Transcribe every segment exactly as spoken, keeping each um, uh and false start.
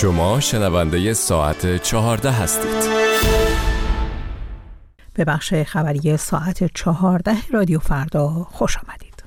شما شنونده ساعت چهارده هستید. به بخش خبری ساعت چهارده رادیو فردا خوش آمدید.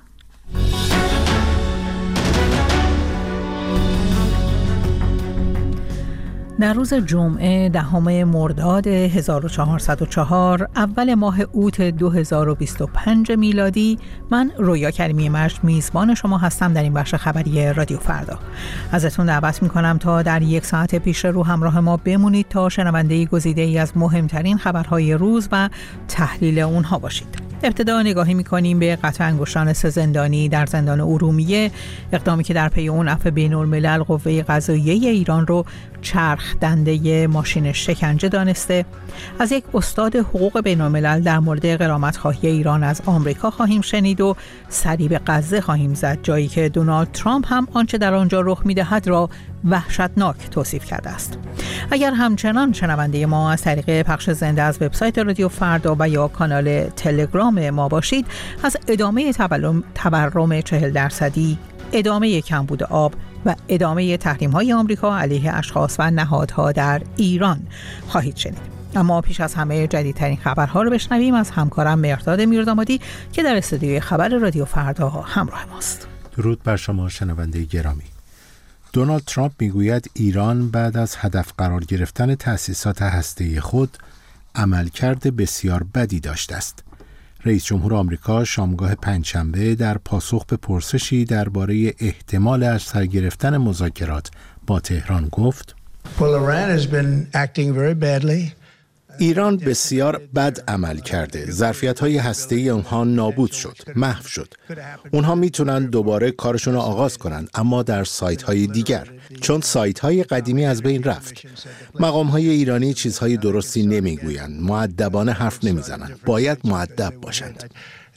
در روز جمعه دهم مرداد هزار و چهارصد و چهار اول ماه اوت دو هزار و بیست و پنج میلادی، من رویا کریمی مجد میزبان شما هستم در این بخش خبری رادیو فردا. ازتون دعوت میکنم تا در یک ساعت پیش رو همراه ما بمونید تا شنونده گزیده ای از مهمترین خبرهای روز و تحلیل اونها باشید. ابتدا نگاهی می‌کنیم به قطع انگشتان سه زندانی در زندان ارومیه، اقدامی که در پی اون عفو بین‌الملل قوه قضاییه ایران رو چرخ دنده ماشین شکنجه دانسته. از یک استاد حقوق بین‌الملل در مورد غرامت‌خواهی ایران از آمریکا خواهیم شنید و سری به غزه خواهیم زد، جایی که دونالد ترامپ هم آنچه در آنجا رخ می‌دهد را وحشتناک توصیف کرده است. اگر همچنان شنونده ما از طریق پخش زنده از وبسایت رادیو فردا و یا کانال تلگرام ما باشید، از ادامه تورم چهل درصدی، ادامه کمبود آب و ادامه تحریم‌های آمریکا علیه اشخاص و نهادها در ایران خواهید شنید. اما پیش از همه جدیدترین خبرها رو بشنویم از همکارم مهرداد میردامادی که در استودیوی خبر رادیو فردا همراه ماست. درود بر شما شنونده گرامی. دونالد ترامپ میگوید ایران بعد از هدف قرار گرفتن تأسیسات هسته‌ای خود عملکرد بسیار بدی داشته است. رئیس جمهور آمریکا شامگاه پنجشنبه در پاسخ به پرسشی درباره احتمال از سر گرفتن مذاکرات با تهران گفت: Well, Iran has been acting very badly. ایران بسیار بد عمل کرده. ظرفیت‌های هسته‌ای اونها نابود شد، محو شد. اونها میتونن دوباره کارشون رو آغاز کنن، اما در سایت‌های دیگر، چون سایت‌های قدیمی از بین رفت. مقام‌های ایرانی چیزهای درستی نمیگویند، مؤدبانه حرف نمیزنن. باید مؤدب باشند.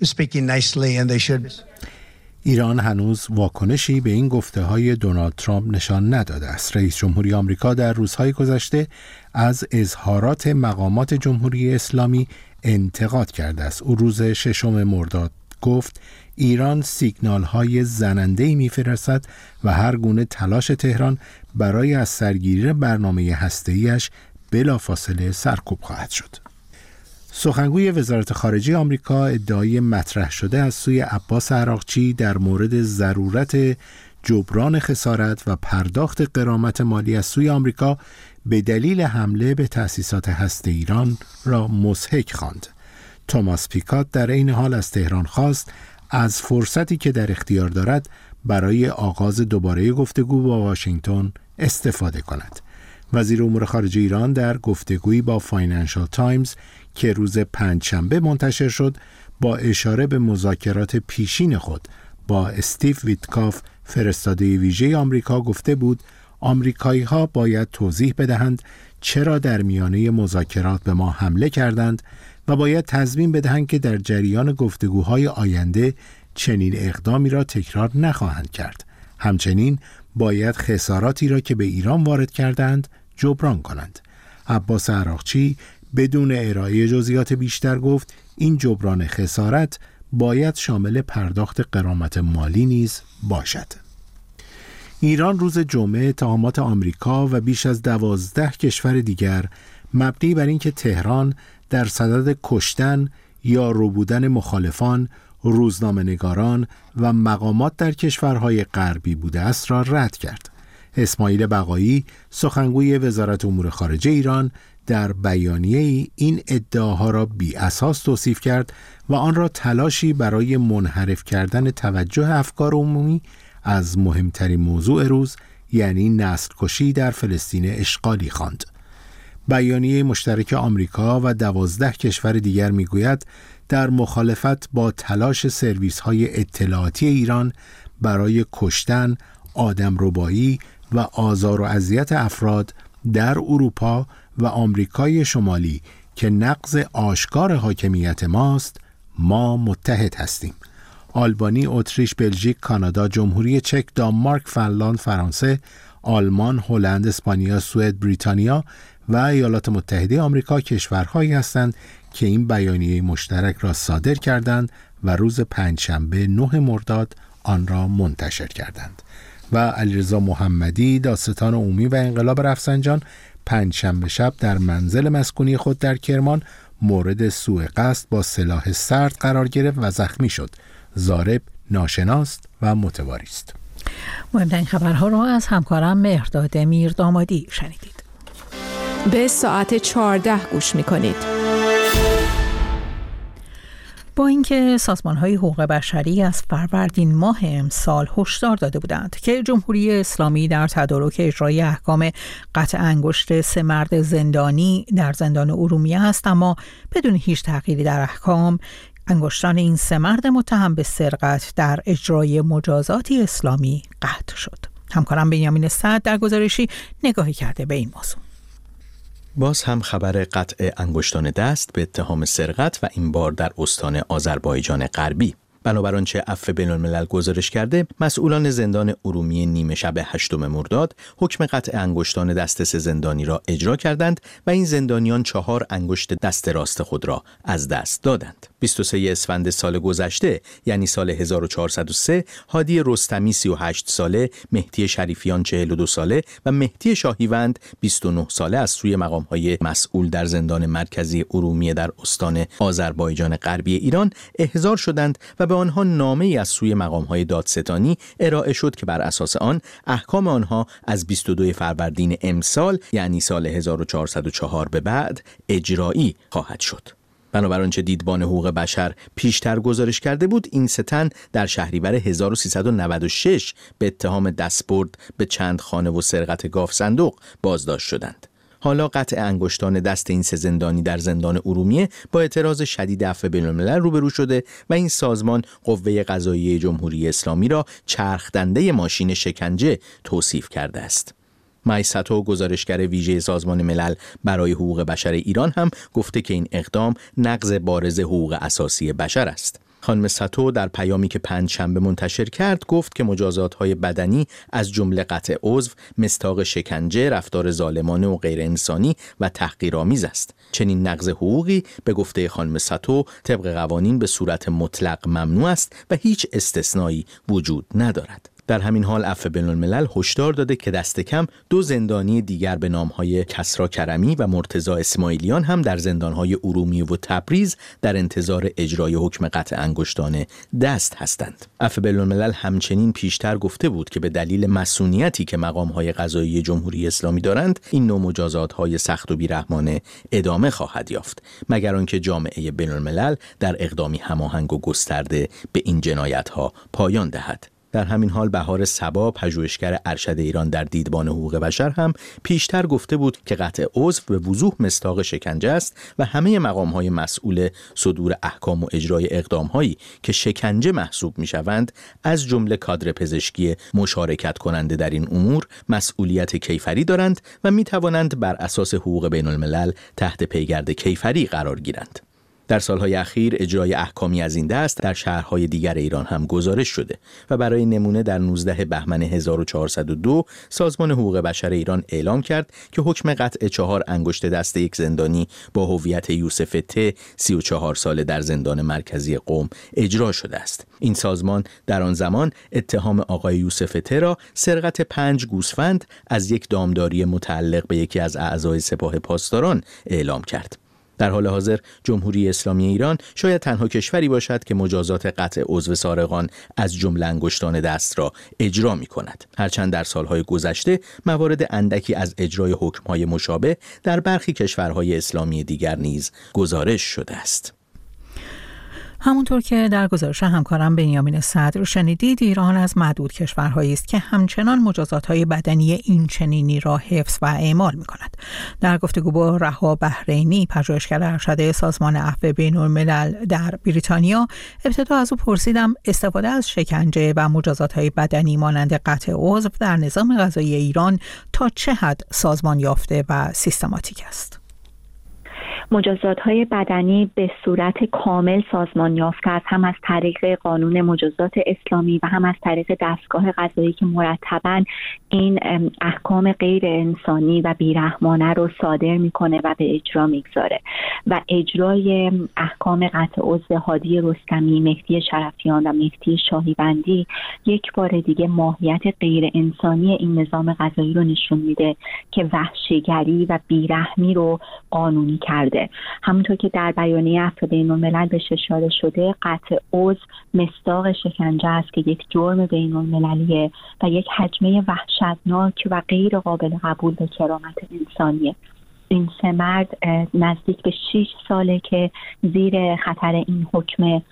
ایران هنوز واکنشی به این گفته‌های دونالد ترامپ نشان نداده است. رئیس جمهوری آمریکا در روزهای گذشته از اظهارات مقامات جمهوری اسلامی انتقاد کرده است. او روز ششم مرداد گفت ایران سیگنال‌های زننده‌ای می‌فرستد و هر گونه تلاش تهران برای از سرگیری برنامه هسته‌ایش بلافاصله سرکوب خواهد شد. سخنگوی وزارت خارجه آمریکا ادعای مطرح شده از سوی عباس عراقچی در مورد ضرورت جبران خسارت و پرداخت غرامت مالی از سوی آمریکا به دلیل حمله به تأسیسات هسته ایران را مضحک خواند. توماس پیکات در این حال از تهران خواست از فرصتی که در اختیار دارد برای آغاز دوباره گفتگو با واشنگتن استفاده کند. وزیر امور خارجه ایران در گفتگویی با فاینانشال تایمز که روز پنجشنبه منتشر شد، با اشاره به مذاکرات پیشین خود با استیو ویتکاف فرستاده ویژه آمریکا گفته بود آمریکایی‌ها باید توضیح بدهند چرا در میانه مذاکرات به ما حمله کردند و باید تضمین بدهند که در جریان گفتگوهای آینده چنین اقدامی را تکرار نخواهند کرد. همچنین باید خساراتی را که به ایران وارد کردند جبران کنند. عباس عراقچی بدون ارائه جزئیات بیشتر گفت این جبران خسارت باید شامل پرداخت غرامت مالی نیز باشد. ایران روز جمعه اتهامات آمریکا و بیش از دوازده کشور دیگر مبنی بر اینکه تهران در صدد کشتن یا ربودن مخالفان، روزنامه‌نگاران و مقامات در کشورهای غربی بوده است را رد کرد. اسماعیل بقایی سخنگوی وزارت امور خارجه ایران در بیانیه‌ای این ادعاها را بی اساس توصیف کرد و آن را تلاشی برای منحرف کردن توجه افکار عمومی از مهمترین موضوع روز یعنی نسل کشی در فلسطین اشغالی خواند. بیانیه مشترک آمریکا و دوازده کشور دیگر میگوید در مخالفت با تلاش سرویس‌های اطلاعاتی ایران برای کشتن، آدمربایی و آزار و اذیت افراد در اروپا و آمریکای شمالی که نقض آشکار حاکمیت ماست، ما متحد هستیم. آلبانی، اتریش، بلژیک، کانادا، جمهوری چک، دانمارک، فنلاند، فرانسه، آلمان، هلند، اسپانیا، سوئد، بریتانیا و ایالات متحده آمریکا کشورهایی هستند که این بیانیه مشترک را صادر کردند و روز پنجشنبه نه مرداد آن را منتشر کردند. و علیرضا محمدی، دادستان عمومی و انقلاب رفسنجان، پنجشنبه شب در منزل مسکونی خود در کرمان مورد سوء قصد با سلاح سرد قرار گرفت و زخمی شد. ضارب ناشناس و متواری است. مهمترین خبرها را از همکارم مهرداد میردامادی شنیدید. به ساعت چهارده گوش می‌کنید. با اینکه سازمان‌های حقوق بشری از فروردین ماه امسال هشدار داده بودند که جمهوری اسلامی در تدارک اجرای احکام قطع انگشت سه مرد زندانی در زندان ارومیه است، اما بدون هیچ تغییری در احکام انگشتان این سه مرد متهم به سرقت در اجرای مجازاتی اسلامی قطع شد. همکارم بنیامین سعد در گزارشی نگاهی کرده به این موضوع. باز هم خبر قطع انگشتان دست به اتهام سرقت و این بار در استان آذربایجان غربی. بنابر آنچه عفو بین‌الملل گزارش کرده، مسئولان زندان ارومیه نیمه شب هشتم مرداد حکم قطع انگشتان دست سه زندانی را اجرا کردند و این زندانیان چهار انگشت دست راست خود را از دست دادند. بیست و سوم اسفند سال گذشته، یعنی سال هزار و چهارصد و سه، هادی رستمی سی و هشت ساله، مهدی شریفیان چهل و دو ساله و مهدی شاهیوند بیست و نه ساله از سوی مقام‌های مسئول در زندان مرکزی ارومیه در استان آذربایجان غربی ایران احضار شدند و به آنها نامه‌ای از سوی مقام‌های دادستانی ارائه شد که بر اساس آن احکام آنها از بیست و دو فروردین امسال، یعنی سال هزار و چهارصد و چهار به بعد اجرایی خواهد شد. بنابر آنچه دیدبان حقوق بشر پیشتر گزارش کرده بود، این سه تن در شهریور هزار و سیصد و نود و شش به اتهام دستبرد به چند خانه و سرقت گاف صندوق بازداشت شدند. حالا قطع انگشتان دست این سه زندانی در زندان ارومیه با اعتراض شدید عفو بین‌الملل روبرو شده و این سازمان قوه قضاییه جمهوری اسلامی را چرخ دنده ماشین شکنجه توصیف کرده است. مایساتو، گزارشگر ویژه سازمان ملل برای حقوق بشر ایران، هم گفته که این اقدام نقض بارز حقوق اساسی بشر است. خانم ساتو در پیامی که پنجشنبه منتشر کرد گفت که مجازات‌های بدنی از جمله قطع عضو مصداق شکنجه، رفتار ظالمانه و غیر انسانی و تحقیرآمیز است. چنین نقض حقوقی به گفته خانم ساتو طبق قوانین به صورت مطلق ممنوع است و هیچ استثنایی وجود ندارد. در همین حال عفو بین‌الملل هشدار داده که دست کم دو زندانی دیگر به نام‌های کسری کرمی و مرتضی اسماعیلیان هم در زندان‌های ارومیه و تبریز در انتظار اجرای حکم قطع انگشتان دست هستند. عفو بین‌الملل همچنین پیشتر گفته بود که به دلیل مسئولیتی که مقام‌های قضایی جمهوری اسلامی دارند، این نوع مجازات‌های سخت و بی‌رحمانه ادامه خواهد یافت، مگر آنکه جامعه بین‌الملل در اقدامی هماهنگ و گسترده به این جنایت‌ها پایان دهد. در همین حال بهار صبا، پژوهشگر ارشد ایران در دیدبان حقوق بشر، هم پیشتر گفته بود که قطع عضو به وضوح مصداق شکنجه است و همه مقام‌های مسئول صدور احکام و اجرای اقدام‌هایی که شکنجه محسوب می‌شوند، از جمله کادر پزشکی مشارکت کننده در این امور، مسئولیت کیفری دارند و می‌توانند بر اساس حقوق بین‌الملل تحت پیگرد کیفری قرار گیرند. در سالهای اخیر اجرای احکامی از این دست در شهرهای دیگر ایران هم گزارش شده و برای نمونه در نوزدهم بهمن هزار و چهارصد و دو سازمان حقوق بشر ایران اعلام کرد که حکم قطع چهار انگشت دست یک زندانی با هویت یوسف ت، سی و چهار ساله، در زندان مرکزی قم اجرا شده است. این سازمان در آن زمان اتهام آقای یوسف ت را سرقت پنج گوسفند از یک دامداری متعلق به یکی از اعضای سپاه پاسداران اعلام کرد. در حال حاضر جمهوری اسلامی ایران شاید تنها کشوری باشد که مجازات قطع عضو سارقان از جمله انگشتان دست را اجرا می کند. هرچند در سالهای گذشته موارد اندکی از اجرای حکم‌های مشابه در برخی کشورهای اسلامی دیگر نیز گزارش شده است. همونطور که در گزارش همکارم بنیامین صدر شنیدید، ایران از معدود کشورهایی است که همچنان مجازات‌های بدنی این چنینی را حفظ و اعمال می‌کند. در گفتگو با رها بحرینی، پژوهشگر ارشد سازمان عفو بین‌الملل در بریتانیا، ابتدا از او پرسیدم استفاده از شکنجه و مجازات‌های بدنی مانند قطع عضو در نظام قضایی ایران تا چه حد سازمان یافته و سیستماتیک است. مجازات‌های بدنی به صورت کامل سازمان یافته است، هم از طریق قانون مجازات اسلامی و هم از طریق دستگاه قضایی که مرتباً این احکام غیر انسانی و بیرحمانه رو صادر میکنه و به اجرا میگذاره و اجرای احکام قطع عضو هادی رستمی، مهدی شرفیان و مهدی شاهیبندی یک بار دیگه ماهیت غیر انسانی این نظام قضایی رو نشون میده که وحشیگری و بیرحمی رو قانونی کرده. همونطور که در بیانیه عفو بین‌الملل بهش اشاره شده، قطع عضو مصداق شکنجه است که یک جرم بین‌المللیه و یک هجمه وحشتناک و غیر قابل قبول به کرامت انسانیه. این سه مرد نزدیک به شش ساله که زیر خطر این حکم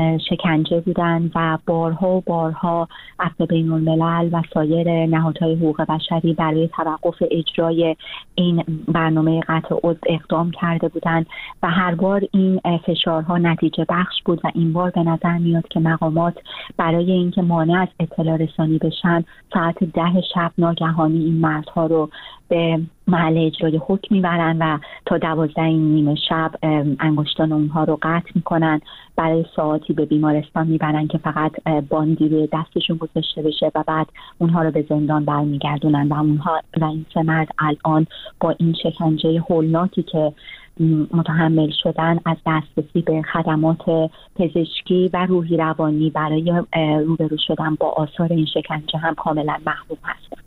شکنجه بودن و بارها و بارها عفو بین‌الملل و سایر نهادهای حقوق بشری برای توقف اجرای این برنامه قطع عضو اقدام کرده بودند و هر بار این فشارها نتیجه بخش بود و این بار به نظر میاد که مقامات برای اینکه مانع از اطلاع رسانی بشن ساعت ده شب ناگهانی این مردها رو به محل اجرای حکم میبرن و تا دوازده نیمه شب انگشتان اونها رو قطع میکنن، برای ساعتی به بیمارستان میبرن که فقط باندی روی دستشون گذاشته بشه و بعد اونها رو به زندان برمیگردونن و اونها و این سه مرد الان با این شکنجه هولناکی که متحمل شدن از دسترسی به خدمات پزشکی و روحی روانی برای روبرو شدن با آثار این شکنجه هم کاملا محروم هستند.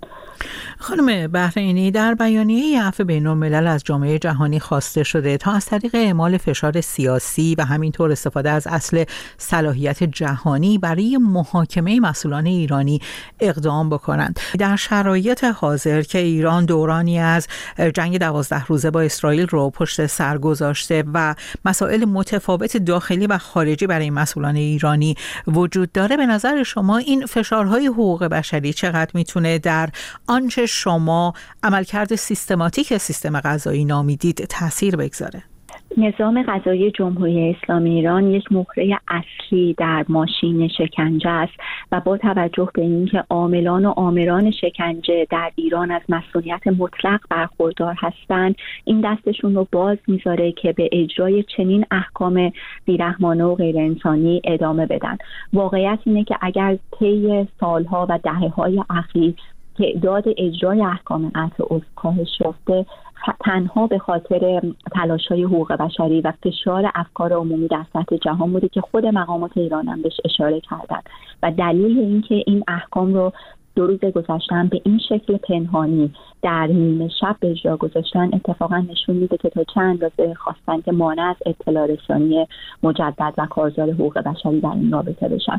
خانم بحرینی، در بیانیه عفو بین‌الملل از جامعه جهانی خواسته شده تا از طریق اعمال فشار سیاسی و همینطور استفاده از اصل صلاحیت جهانی برای محاکمه مسئولان ایرانی اقدام بکنند. در شرایط حاضر که ایران دورانی از جنگ دوازده روزه با اسرائیل رو پشت سر گذاشته و مسائل متفاوت داخلی و خارجی برای مسئولان ایرانی وجود داره، به نظر شما این فشارهای حقوق بشری چقدر میتونه در آنچه شما عملکرد سیستماتیک سیستم قضایی نامیدید تأثیر بگذاره؟ نظام قضایی جمهوری اسلامی ایران یک مهره اصلی در ماشین شکنجه است و با توجه به اینکه عاملان و آمران شکنجه در ایران از مسئولیت مطلق برخوردار هستند، این دستشون رو باز میذاره که به اجرای چنین احکام بیرحمانه و غیر انسانی ادامه بدن. واقعیت اینه که اگر طی سالها و دهه‌های اخیر تعداد اجرای احکام قطع عضو کاهش یافته، تنها به خاطر تلاش‌های حقوق بشری و فشار افکار عمومی در سطح جهان بوده که خود مقامات ایران هم بهش اشاره کردن و دلیل اینکه این احکام رو دو روز گذشتن به این شکل پنهانی در نیمه شب به اجرا گذاشتن اتفاقا نشون میده که تا چند اندازه خواستن که مانع از اطلاع رسانی مجدد و کارزار حقوق بشری در این رابطه بشن.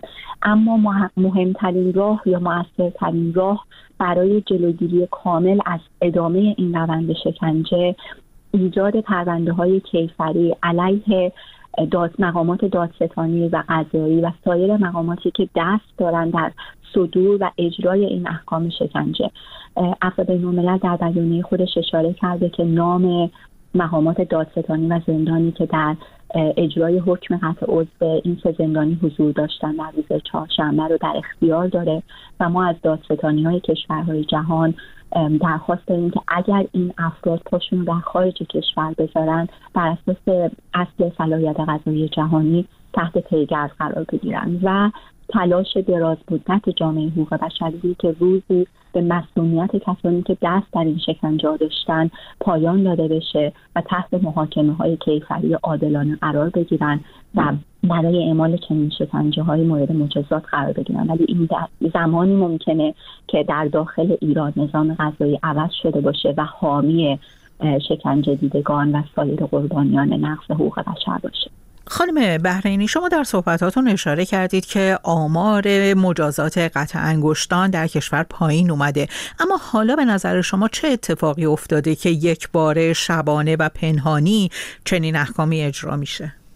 اما مهمترین راه یا مؤثرترین راه برای جلوگیری کامل از ادامه این روند شکنجه ایجاد پرونده‌های کیفری علیه داد مقامات دادستانی و قضایی و سایر مقاماتی که دست دارن در صدور و اجرای این احکام شکنجه. عفو بین‌الملل در بیانیه خودش اشاره کرده که نام مقامات دادستانی و زندانی که در اجرای حکم قطع عضو این سه زندانی حضور داشتن در روز چهارشنبه رو در اختیار داره و ما از دادستانی‌های کشورهای جهان درخواست داریم که اگر این افراد پاشون رو در خارج کشور بذارن بر اساس اصل صلاحیت قضایی جهانی تحت پیگرد قرار بگیرن و تلاش دراز مدت جامعه حقوق بشری که روزی به مسئولیت کسانی که دست در این شکنجه داشتن پایان داده بشه و تحت محاکمه های کیفری عادلانه قرار بگیرن و برای اعمال چنین شکنجه های مورد مجازات قرار بگیرن. ولی این زمانی ممکنه که در داخل ایران نظام قضایی عوض شده باشه و حامی شکنجه دیدگان و سایر قربانیان نقض حقوق بشر باشه. خانم بحرینی، شما در صحبتاتون اشاره کردید که آمار مجازات قطع انگشتان در کشور پایین اومده، اما حالا به نظر شما چه اتفاقی افتاده که یک باره شبانه و پنهانی چنین احکامی اجرا میشه؟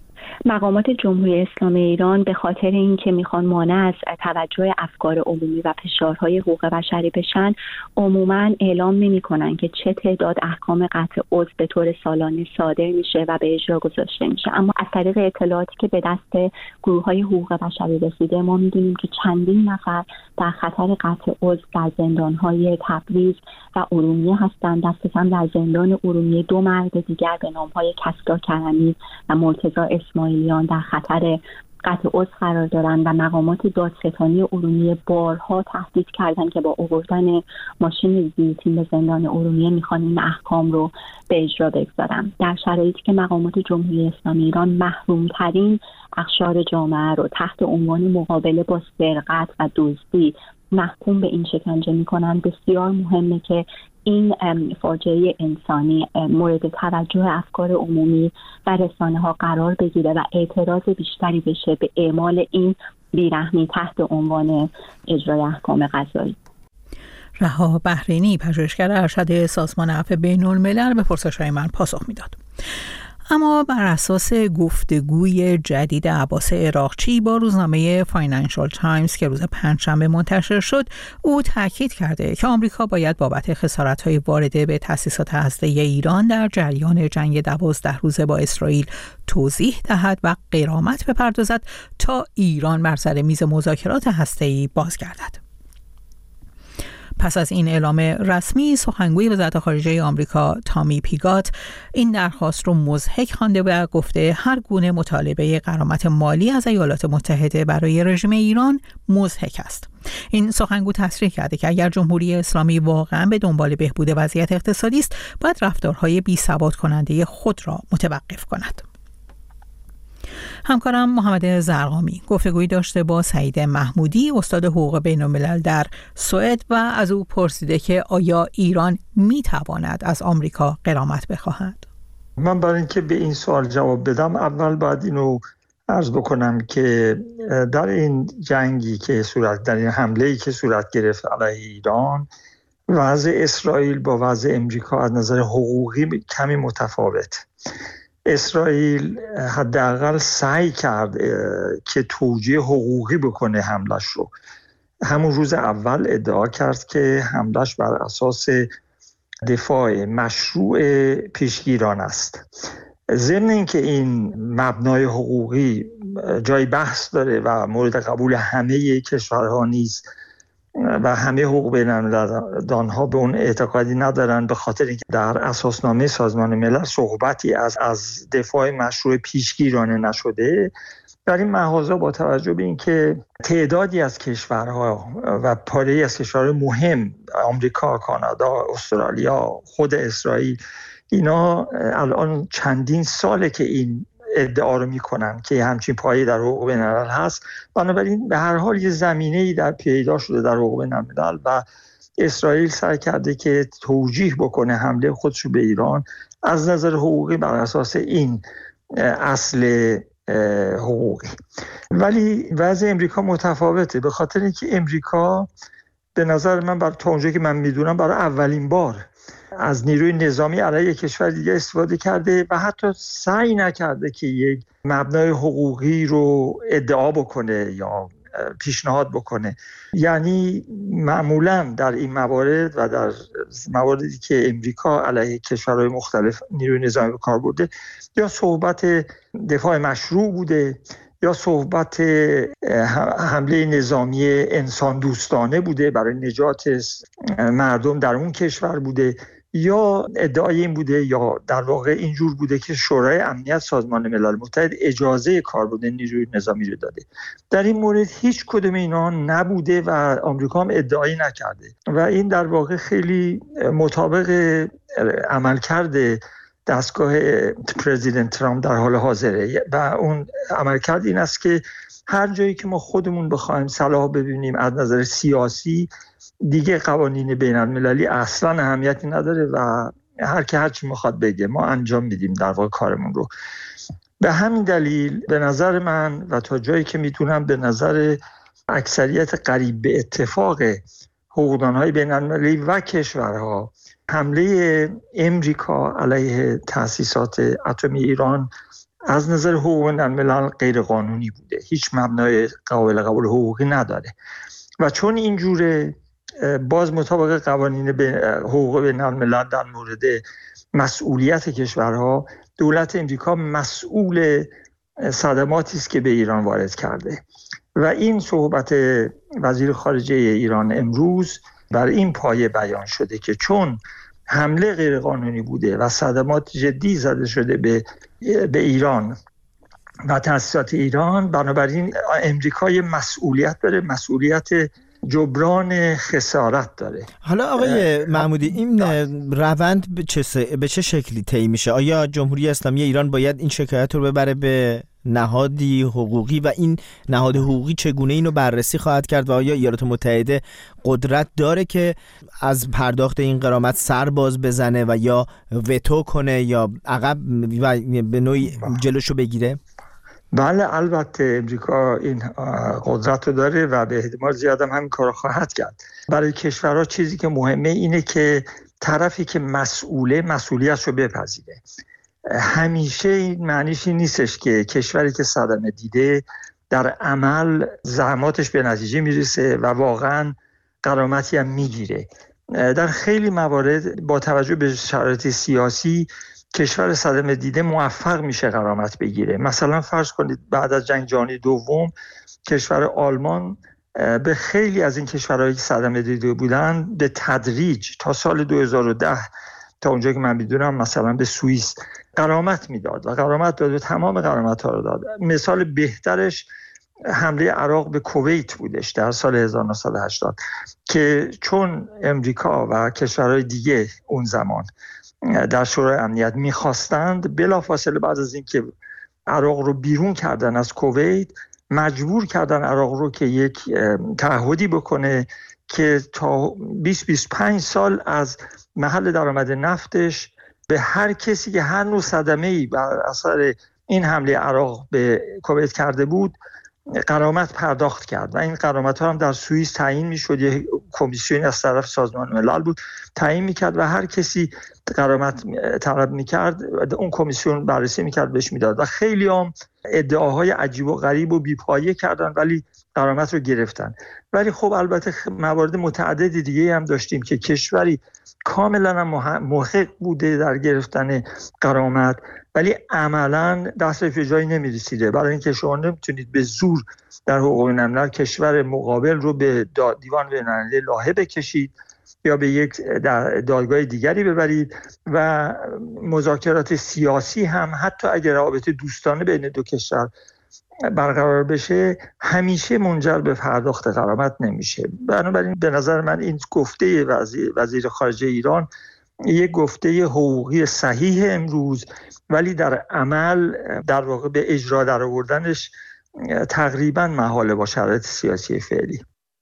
مقامات جمهوری اسلامی ایران به خاطر اینکه میخوان مانع از توجه افکار عمومی و فشارهای حقوق بشری بشن، عموماً اعلام نمی‌کنن که چه تعداد احکام قطع عضو به طور سالانه صادر میشه و به اجرا گذاشته میشه. اما از طریق اطلاعاتی که به دست گروه‌های حقوق بشری رسیده، ما می‌دونیم که چندین نفر در خطر قطع عضو در زندان‌های تبریز و ارومیه هستند. دست کم در زندان ارومیه دو مرد دیگر به نام‌های کسرا کرمی و مرتضی اسماعیلیان در خطر قطع عضو قرار دارند و مقامات دادستانی ارومیه بارها تهدید کردند که با آوردن ماشین گیلوتین به زندان ارومیه میخوان این احکام رو به اجرا بگذارن، در شرایطی که مقامات جمهوری اسلامی ایران محرومترین اقشار جامعه رو تحت عنوان مقابله با سرقت و دزدی محکوم به این شکنجه میکنن. بسیار مهمه که این فاجعه انسانی مورد توجه افکار عمومی و رسانه ها قرار بگیره و اعتراض بیشتری بشه به اعمال این بیرحمی تحت عنوان اجرای احکام قضایی. رها بحرینی، پژوهشگر ارشد سازمان عفو بین‌الملل، به پرسش‌های من پاسخ میداد. اما بر اساس گفتگوی جدید عباس عراقچی با روزنامه فاینانشال تایمز که روز پنجشنبه منتشر شد، او تاکید کرده که آمریکا باید بابت خسارت‌های وارده به تأسیسات هسته‌ای ایران در جریان جنگ دوازده روزه با اسرائیل توضیح دهد و غرامت بپردازد تا ایران بر سر میز مذاکرات هسته‌ای بازگردد. پس از این اعلام رسمی، سخنگوی وزارت خارجه آمریکا تامی پیگات این درخواست رو مضحک خوانده و گفته هر گونه مطالبه غرامت مالی از ایالات متحده برای رژیم ایران مضحک است. این سخنگو تصریح کرده که اگر جمهوری اسلامی واقعا به دنبال بهبود وضعیت اقتصادی است، باید رفتارهای بی‌ثبات کننده خود را متوقف کند. همکارم محمد زرقامی گفتگویی داشته با سعید محمودی، استاد حقوق بین‌الملل در سوئد، و از او پرسیده که آیا ایران میتواند از آمریکا غرامت بخواهد؟ من برای اینکه به این سوال جواب بدم، اول باید اینو عرض بکنم که در این جنگی که صورت در این حمله‌ای که صورت گرفت علیه ایران، وضع اسرائیل با وضع امریکا از نظر حقوقی کمی متفاوت. اسرائیل حداقل سعی کرد که توجیه حقوقی بکنه حملش رو. همون روز اول ادعا کرد که حملش بر اساس دفاع مشروع پیشگیران است. ضمن اینکه این مبنای حقوقی جای بحث داره و مورد قبول همه کشورها نیست و همه حقوق بین‌الملل‌ها به اون اعتقادی ندارن، به خاطر اینکه در اساسنامه سازمان ملل صحبتی از از دفاع مشروع پیشگیرانه نشده. در این مواضع با توجه به اینکه تعدادی از کشورها و پاره‌ای از کشورهای مهم، آمریکا، کانادا، استرالیا، خود اسرائیل، اینا الان چندین ساله که این ادعا رو میکنن که همچین پایه در حقوق بین‌الملل هست، بنابراین به هر حال یه زمینه‌ای در پیدا شده در حقوق بین‌الملل و اسرائیل سعی کرده که توجیه بکنه حمله خودش رو به ایران از نظر حقوقی بر اساس این اصل حقوقی. ولی وضع امریکا متفاوته، به خاطر اینکه امریکا به نظر من بر تا اونجایی که من میدونم برای اولین بار از نیروی نظامی علیه کشور دیگه استفاده کرده و حتی سعی نکرده که یک مبنای حقوقی رو ادعا بکنه یا پیشنهاد بکنه. یعنی معمولا در این موارد و در مواردی که امریکا علیه کشورهای مختلف نیروی نظامی به کار برده، یا صحبت دفاع مشروع بوده یا صحبت حمله نظامی انسان دوستانه بوده برای نجات مردم در اون کشور بوده، یا ادعای این بوده یا در واقع اینجور بوده که شورای امنیت سازمان ملل متحد اجازه کاربرد نیروی نظامی رو داده. در این مورد هیچ کدوم اینا نبوده و آمریکا هم ادعایی نکرده و این در واقع خیلی مطابق عملکرد دستگاه پرزیدنت ترامپ در حال حاضره و اون عملکرد این است که هر جایی که ما خودمون بخوایم صلاح ببینیم از نظر سیاسی، دیگه قوانین بین المللی اصلا اهمیتی نداره و هر کی هر چی میخواد بگه ما انجام میدیم در واقع کارمون رو. به همین دلیل به نظر من و تا جایی که میتونم به نظر اکثریت قریب به اتفاق حقوقدانهای بین المللی و کشورها، حمله امریکا علیه تأسیسات اتمی ایران از نظر حقوق الملل غیر قانونی بوده، هیچ مبنای قابل قبول حقوقی نداره و چون اینجوره باز مطابق قوانین حقوق بین الملل در مورد مسئولیت کشورها، دولت امریکا مسئول صدماتی است که به ایران وارد کرده و این صحبت وزیر خارجه ایران امروز بر این پایه بیان شده که چون حمله غیرقانونی بوده و صدمات جدی زده شده به به ایران و تأسیسات ایران، بنابراین امریکا مسئولیت داره، مسئولیت جبران خسارت داره. حالا آقای محمودی، این روند به چه به چه شکلی طی میشه؟ آیا جمهوری اسلامی ایران باید این شکایت رو ببره به نهادی حقوقی و این نهاد حقوقی چگونه اینو بررسی خواهد کرد و آیا ایالات متحده قدرت داره که از پرداخت این غرامت سر باز بزنه و یا وتو کنه یا عقب و به نوعی جلوشو بگیره؟ بله البته امریکا این قدرت رو داره و به احتمال زیاد هم همین کار خواهد کرد. برای کشورها چیزی که مهمه اینه که طرفی که مسئوله مسئولیتش رو بپذیره. همیشه این معنیش این نیستش که کشوری که صدمه دیده در عمل زحماتش به نتیجه میرسه و واقعا غرامتی هم میگیره. در خیلی موارد با توجه به شرایط سیاسی کشور صدمه دیده موفق میشه غرامت بگیره. مثلا فرض کنید بعد از جنگ جهانی دوم کشور آلمان به خیلی از این کشورهایی که صدمه دیده بودن به تدریج تا سال دو هزار و ده تا اونجا که من میدونم مثلا به سوئیس غرامت میداد و غرامت داد و تمام غرامت ها رو داد. مثال بهترش حمله عراق به کویت بودش در سال هزار و نهصد و هشتاد که چون امریکا و کشورهای دیگه اون زمان در شورای امنیت میخواستند، بلافاصله بعد از اینکه عراق رو بیرون کردن از کویت مجبور کردن عراق رو که یک تعهدی بکنه که تا بیست تا بیست و پنج سال از محل درآمد نفتش به هر کسی که هر نوع صدمه‌ای بر اثر این حمله عراق به کویت کرده بود غرامت پرداخت کرد و این غرامت ها هم در سوئیس تعیین میشد. یک کمیسیون از طرف سازمان ملل بود تعیین میکرد و هر کسی غرامت طلب میکرد اون کمیسیون بررسی میکرد بهش میداد و خیلی هم ادعاهای عجیب و غریب و بیپایه کردن ولی غرامت رو گرفتن. ولی خب البته موارد متعدد دیگه هم داشتیم که کشوری کاملا محق بوده در گرفتن غرامت ولی عملاً دست به جایی نمی‌رسیده، برای اینکه شما نمیتونید به زور در حقوق الملل کشور مقابل رو به دیوان بین‌المللی لاهه بکشید یا به یک دادگاه دیگری ببرید و مذاکرات سیاسی هم حتی اگر روابط دوستانه بین دو کشور برقرار بشه همیشه منجر به پرداخت غرامت نمیشه. بنابراین به نظر من این گفته وزیر, وزیر خارجه ایران یک گفته حقوقی صحیح امروز ولی در عمل در واقع به اجرا در آوردنش تقریبا محاله با شرایط سیاسی فعلی.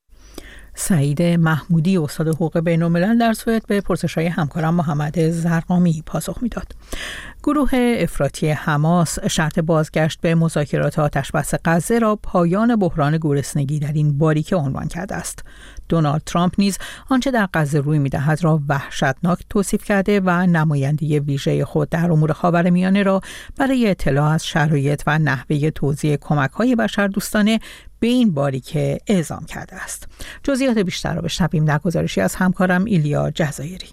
سعید محمودی استاد حقوق بین‌الملل در سوئد به پرسش‌های همکارم محمد زرقامی پاسخ میداد. گروه افراطی حماس شرط بازگشت به مذاکرات آتش‌بس غزه را پایان بحران گرسنگی در این باریکه عنوان کرده است. دونالد ترامپ نیز آنچه در غزه روی می‌دهد را وحشتناک توصیف کرده و نماینده ویژه خود در امور خاورمیانه را برای اطلاع از شرایط و نحوه توزیع کمک‌های بشردوستانه به این باریکه اعزام کرده است. جزئیات بیشتر را بشنویم در گزارشی از همکارم ایلیا جزایری.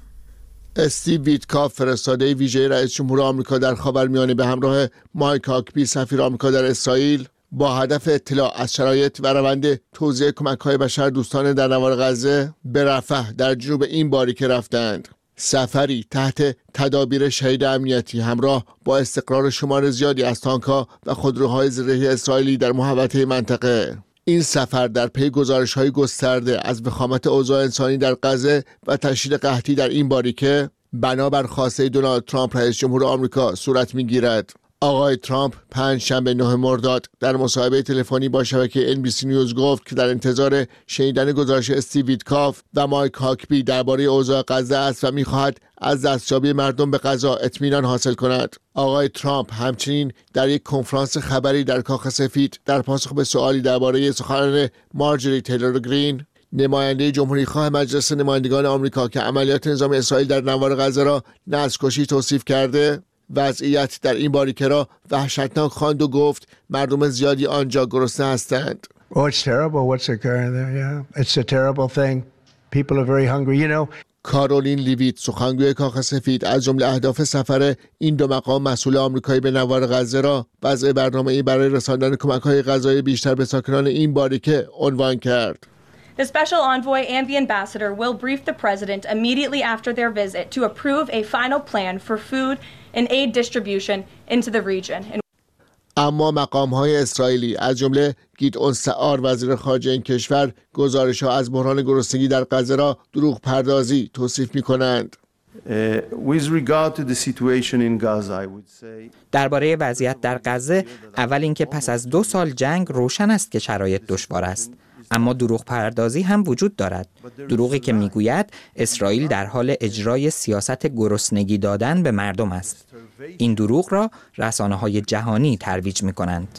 استیو ویتکاف فرستاده ویژه رئیس جمهور آمریکا در خاورمیانه به همراه مایک هاکبی سفیر آمریکا در اسرائیل با هدف اطلاع از شرایط و روند توزیع کمک‌های بشردوستانه در نوار غزه به رفح در جنوب این باریکه رفتند. سفری تحت تدابیر شدید امنیتی همراه با استقرار شمار زیادی از تانک‌ها و خودروهای زرهی اسرائیلی در محوطه منطقه. این سفر در پی گزارش‌های گسترده از وخامت اوضاع انسانی در غزه و تشدید قحطی در این باریکه بنابر خواسته دونالد ترامپ رئیس جمهور آمریکا صورت می‌گیرد. آقای ترامپ پنجشنبه نه مرداد در مصاحبه تلفنی با شبکه ان بی سی نیوز گفت که در انتظار شنیدن گزارش استیو ویتکاف و مایک هاکبی درباره اوضاع غزه است و می‌خواهد از دستیابی مردم به غذا اطمینان حاصل کند. آقای ترامپ همچنین در یک کنفرانس خبری در کاخ سفید در پاسخ به سوالی درباره سخنان مارجری تیلور گرین، نماینده جمهوری‌خواه مجلس نمایندگان آمریکا که عملیات نظامی اسرائیل در نوار غزه را نسل‌کشی توصیف کرده وضعیت در این باریکه را وحشتناک خواند و گفت مردم زیادی آنجا گرسنه هستند. Oh, it's terrible what's occurring there. Yeah, it's a terrible thing. People are very hungry. You know. کارولین لیویت سخنگوی کاخ سفید از جمله اهداف سفر این دو مقام مسئول آمریکایی به نوار غزه را وضع برنامه‌ای برای رساندن کمک‌های غذایی بیشتر به ساکنان این باریکه عنوان کرد. The special envoy and the ambassador will brief the president immediately after their visit to approve a final plan for food and aid distribution into the region. اما مقام‌های اسرائیلی از جمله گیدئون سعار وزیر خارجه این کشور گزارش‌ها از بحران گرسنگی در غزه را دروغ پردازی توصیف می‌کنند. درباره وضعیت در غزه، اول اینکه پس از دو سال جنگ روشن است که شرایط دشوار است. اما دروغ پردازی هم وجود دارد. دروغی که میگوید اسرائیل در حال اجرای سیاست گرسنگی دادن به مردم است. این دروغ را رسانه‌های جهانی ترویج می‌کنند.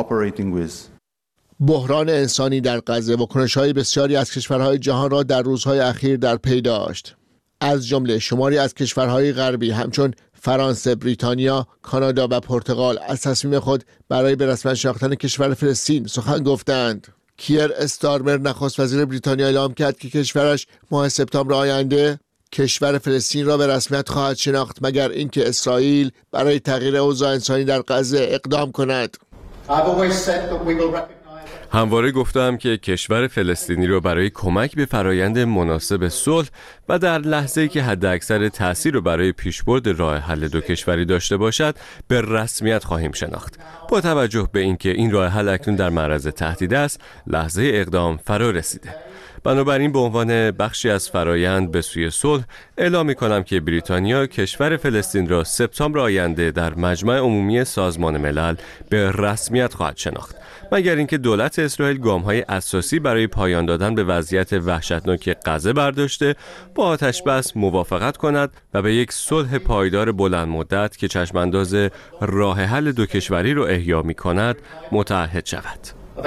بحران انسانی در غزه واکنش‌های بسیاری از کشورهای جهان را در روزهای اخیر در پی داشت. از جمله شماری از کشورهای غربی همچون فرانسه، بریتانیا، کانادا و پرتغال از تصمیم خود برای به رسمیت شناختن کشور فلسطین سخن گفتند. کیر استارمر نخست وزیر بریتانیا اعلام کرد که کشورش ماه سپتامبر آینده کشور فلسطین را به رسمیت خواهد شناخت مگر اینکه اسرائیل برای تغییر اوضاع انسانی در غزه اقدام کند. همواره گفتم که کشور فلسطینی را برای کمک به فرایند مناسب صلح و در لحظه‌ای که حداکثر تأثیر را برای پیشبرد راه حل دو کشوری داشته باشد به رسمیت خواهیم شناخت. با توجه به اینکه این راه حل اکنون در معرض تهدید است، لحظه اقدام فرا رسیده. بنابراین به عنوان بخشی از فرایند به سوی صلح اعلام می‌کنم که بریتانیا کشور فلسطین را سپتامبر آینده در مجمع عمومی سازمان ملل به رسمیت خواهد شناخت، مگر اینکه دولت اسرائیل گام‌های اساسی برای پایان دادن به وضعیت وحشتناک غزه برداشته با آتش بس موافقت کند و به یک صلح پایدار بلند مدت که چشمانداز راه حل دو کشوری را احیا می‌کند متعهد شود.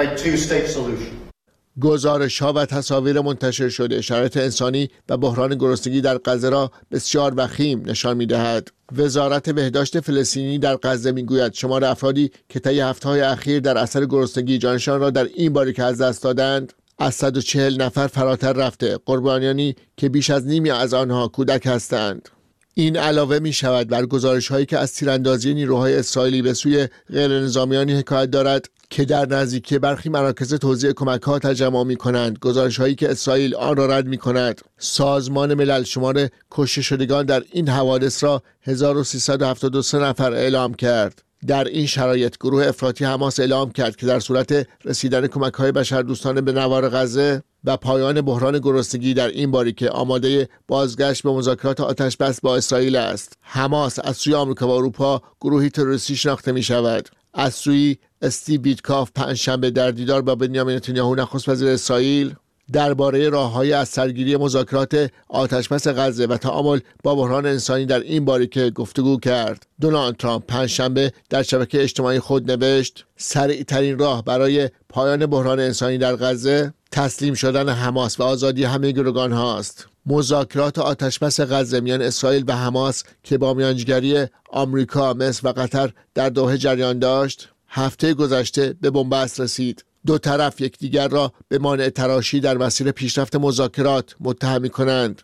گزارش‌ها و تصاویر منتشر شده شرایط انسانی و بحران گرسنگی در غزه را بسیار وخیم نشان می‌دهد. وزارت بهداشت فلسطینی در غزه می‌گوید شمار افرادی که طی هفته‌های اخیر در اثر گرسنگی جانشان را در این باریکه از دست دادند از صد و چهل نفر فراتر رفته، قربانیانی که بیش از نیمی از آنها کودک هستند. این علاوه می شود بر گزارش‌هایی که از تیراندازی نیروهای اسرائیلی به سوی غیر نظامیانی حکایت دارد که در نزدیکی برخی مراکز توزیع کمک‌ها تجمع می‌کنند. گزارش‌هایی که اسرائیل آن را رد می‌کند. سازمان ملل شمار کشته شدگان در این حوادث را هزار و سیصد و هفتاد و سه نفر اعلام کرد. در این شرایط گروه افراطی حماس اعلام کرد که در صورت رسیدن کمک‌های بشردوستانه به نوار غزه و پایان بحران گرسنگی در این باریکه آماده بازگشت به مذاکرات آتش‌بس با اسرائیل است. حماس از سوی آمریکا و اروپا گروهی تروریستی شناخته می‌شود. از سوی استیو بیتکاف پنجشنبه در دیدار با بنیامین نتانیاهو نخست وزیر اسرائیل درباره راه‌های از سرگیری مذاکرات آتشبس غزه و تعامل با بحران انسانی در این باریکه گفتگو کرد. دونالد ترامپ پنجشنبه در شبکه اجتماعی خود نوشت سریع‌ترین راه برای پایان بحران انسانی در غزه تسلیم شدن حماس و آزادی همه گروگان هاست. مذاکرات آتشبس غزه میان اسرائیل و حماس که با میانجیگری آمریکا، مصر و قطر در دوحه جریان داشت، هفته گذشته به بنبست رسید. دو طرف یکدیگر را به مانع تراشی در مسیر پیشرفت مذاکرات متهم می‌کنند.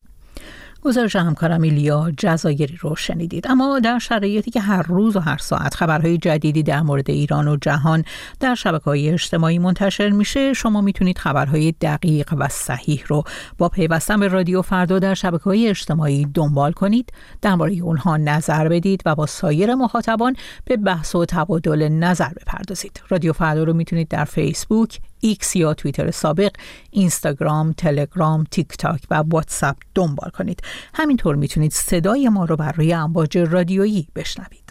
گزارش همکارم ایلیا جزایری رو شنیدید. اما در شرایطی که هر روز و هر ساعت خبرهای جدیدی در مورد ایران و جهان در شبکه‌های اجتماعی منتشر میشه، شما میتونید خبرهای دقیق و صحیح رو با پیوستن به رادیو فردا در شبکه‌های اجتماعی دنبال کنید، درباره اونها نظر بدید و با سایر مخاطبان به بحث و تبادل نظر بپردازید. رادیو فردا رو میتونید در فیسبوک، ایکس یا توییتر سابق، اینستاگرام، تلگرام، تیک تاک و واتساپ دنبال کنید. همینطور میتونید صدای ما رو بر روی امواج رادیویی بشنوید.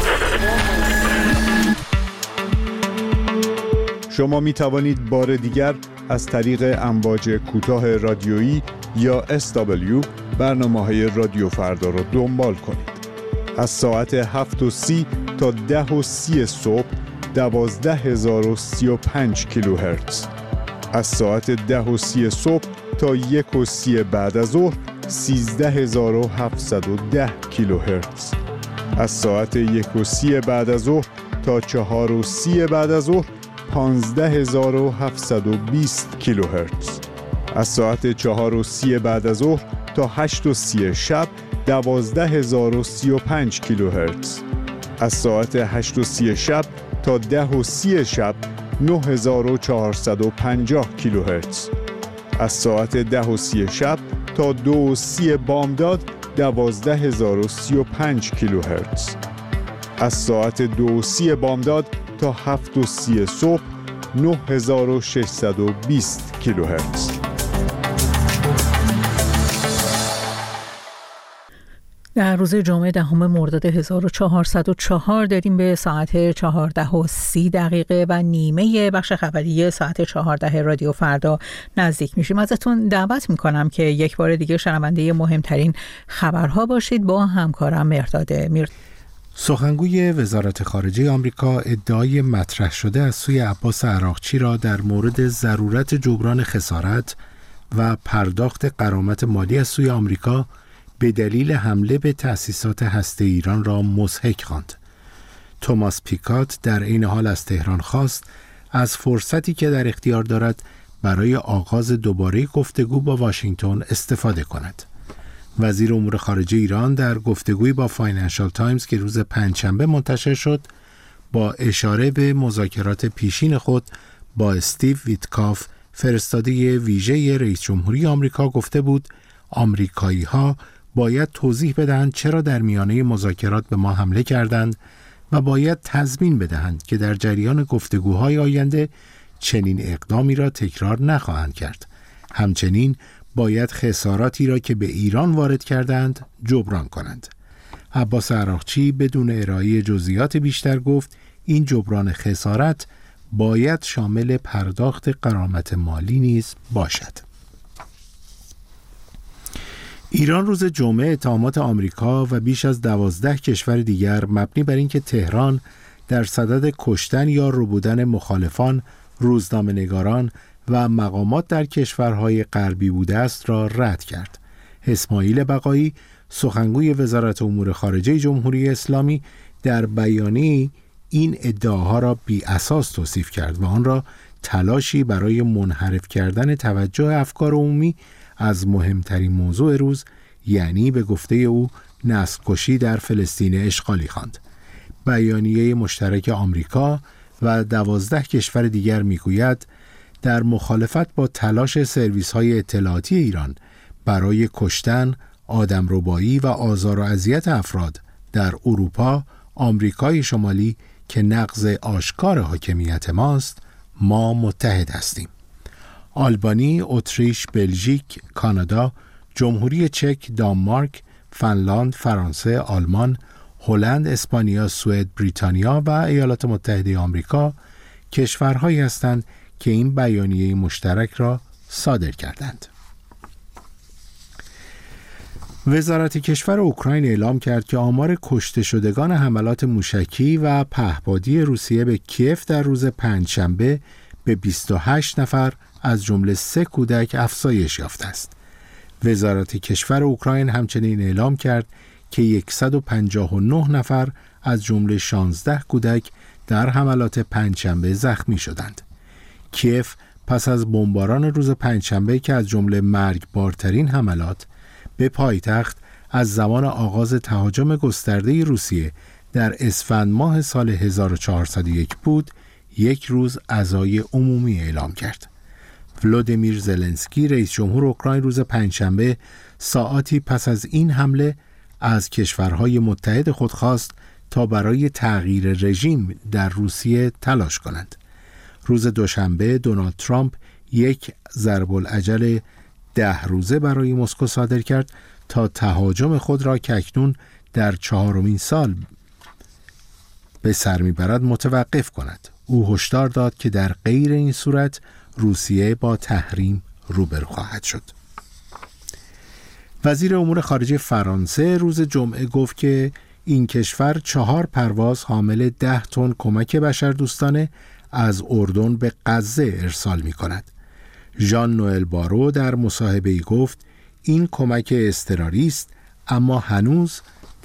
شما می توانید بار دیگر از طریق امواج کوتاه رادیویی یا اس دبلیو برنامه‌های رادیو فردا رو دنبال کنید. از ساعت هفت و سی تا ده و سی صبح دوازده هزار و سی و پنج کیلوهرتز، از ساعت ده و سی صبح تا یک و سی بعد از ظهر سیزده هزار و هفتصد و ده کیلوهرتز، از ساعت یک و سی بعد از ظهر تا چهار و سی بعد از ظهر پانزده هزار و هفتصد و بیست کیلوهرتز. از ساعت چهار و سی بعد از ظهر تا هشت و سی شب دوازده هزار و سی و پنج کیلوهرتز. از ساعت هشت و سی شب تا ده و سی شب نه هزار و چهارصد و پنجاه کیلوهرتز. از ساعت ده و سی شب تا دو و سی بامداد دوازده هزار و سی و پنج کیلوهرتز. از ساعت دو و سی بامداد تا هفت و سی صبح نه هزار و ششصد و بیست کیلوهرتز. در روز جمعه دهم مرداد هزار و چهارصد و چهار داریم به ساعت چهارده و سی دقیقه و نیمه بخش خبری ساعت چهارده رادیو فردا نزدیک میشیم. ازتون دعوت میکنم که یک بار دیگه شنونده مهمترین خبرها باشید با همکارم مرداد میر. سخنگوی وزارت خارجه آمریکا ادعای مطرح شده از سوی عباس عراقچی را در مورد ضرورت جبران خسارت و پرداخت غرامت مالی از سوی آمریکا به دلیل حمله به تأسیسات هسته ایران را مضحک خواند. توماس پیکات در این حال از تهران خواست از فرصتی که در اختیار دارد برای آغاز دوباره گفتگو با واشنگتن استفاده کند. وزیر امور خارجه ایران در گفتگویی با فاینانشال تایمز که روز پنجشنبه منتشر شد با اشاره به مذاکرات پیشین خود با استیو ویتکاف فرستاده ویژه رئیس جمهوری آمریکا گفته بود آمریکایی‌ها باید توضیح بدهند چرا در میانه مذاکرات به ما حمله کردند و باید تضمین بدهند که در جریان گفتگوهای آینده چنین اقدامی را تکرار نخواهند کرد. همچنین باید خساراتی را که به ایران وارد کردند جبران کنند. عباس عراقچی بدون ارائه جزئیات بیشتر گفت این جبران خسارت باید شامل پرداخت غرامت مالی نیز باشد. ایران روز جمعه اتهامات آمریکا و بیش از دوازده کشور دیگر مبنی بر اینکه تهران در صدد کشتن یا ربودن مخالفان، روزنامه‌نگاران و مقامات در کشورهای غربی بوده است را رد کرد. اسماعیل بقایی، سخنگوی وزارت امور خارجه جمهوری اسلامی، در بیانیه‌ای این ادعاها را بی اساس توصیف کرد و آن را تلاشی برای منحرف کردن توجه افکار عمومی از مهمترین موضوع روز، یعنی به گفته او نسل‌کشی در فلسطین اشغالی خواند. بیانیه مشترک آمریکا و دوازده کشور دیگر میگوید در مخالفت با تلاش سرویس‌های اطلاعاتی ایران برای کشتن، آدمربایی و آزار و اذیت افراد در اروپا، آمریکای شمالی که نقض آشکار حاکمیت ماست، ما متحد هستیم. آلبانی، اتریش، بلژیک، کانادا، جمهوری چک، دانمارک، فنلاند، فرانسه، آلمان، هلند، اسپانیا، سوئد، بریتانیا و ایالات متحده آمریکا کشورهایی هستند که این بیانیه مشترک را صادر کردند. وزارت کشور اوکراین اعلام کرد که آمار کشته شدگان حملات موشکی و پهپادی روسیه به کیف در روز پنجشنبه به بیست و هشت نفر از جمله سه کودک افزایش یافته است. وزارت کشور اوکراین همچنین اعلام کرد که صد و پنجاه و نه نفر از جمله شانزده کودک در حملات پنجشنبه زخمی شدند. کیف پس از بمباران روز پنجشنبه که از جمله مرگبارترین حملات به پایتخت از زمان آغاز تهاجم گسترده روسیه در اسفند ماه سال هزار و چهارصد و یک بود، یک روز عزای عمومی اعلام کرد. ولودیمیر زلنسکی رئیس جمهور اوکراین روز پنجشنبه ساعاتی پس از این حمله از کشورهای متحد خود خواست تا برای تغییر رژیم در روسیه تلاش کنند. روز دوشنبه دونالد ترامپ یک ضرب الاجل ده روزه برای مسکو صادر کرد تا تهاجم خود را که اکنون در چهارمین سال به سر میبرد متوقف کند. او هشدار داد که در غیر این صورت روسیه با تحریم روبرو خواهد شد. وزیر امور خارجه فرانسه روز جمعه گفت که این کشور چهار پرواز حامل ده تن کمک بشردوستانه از اردن به غزه ارسال می کند. ژان نوئل بارو در مصاحبه‌ای گفت این کمک اضطراری است، اما هنوز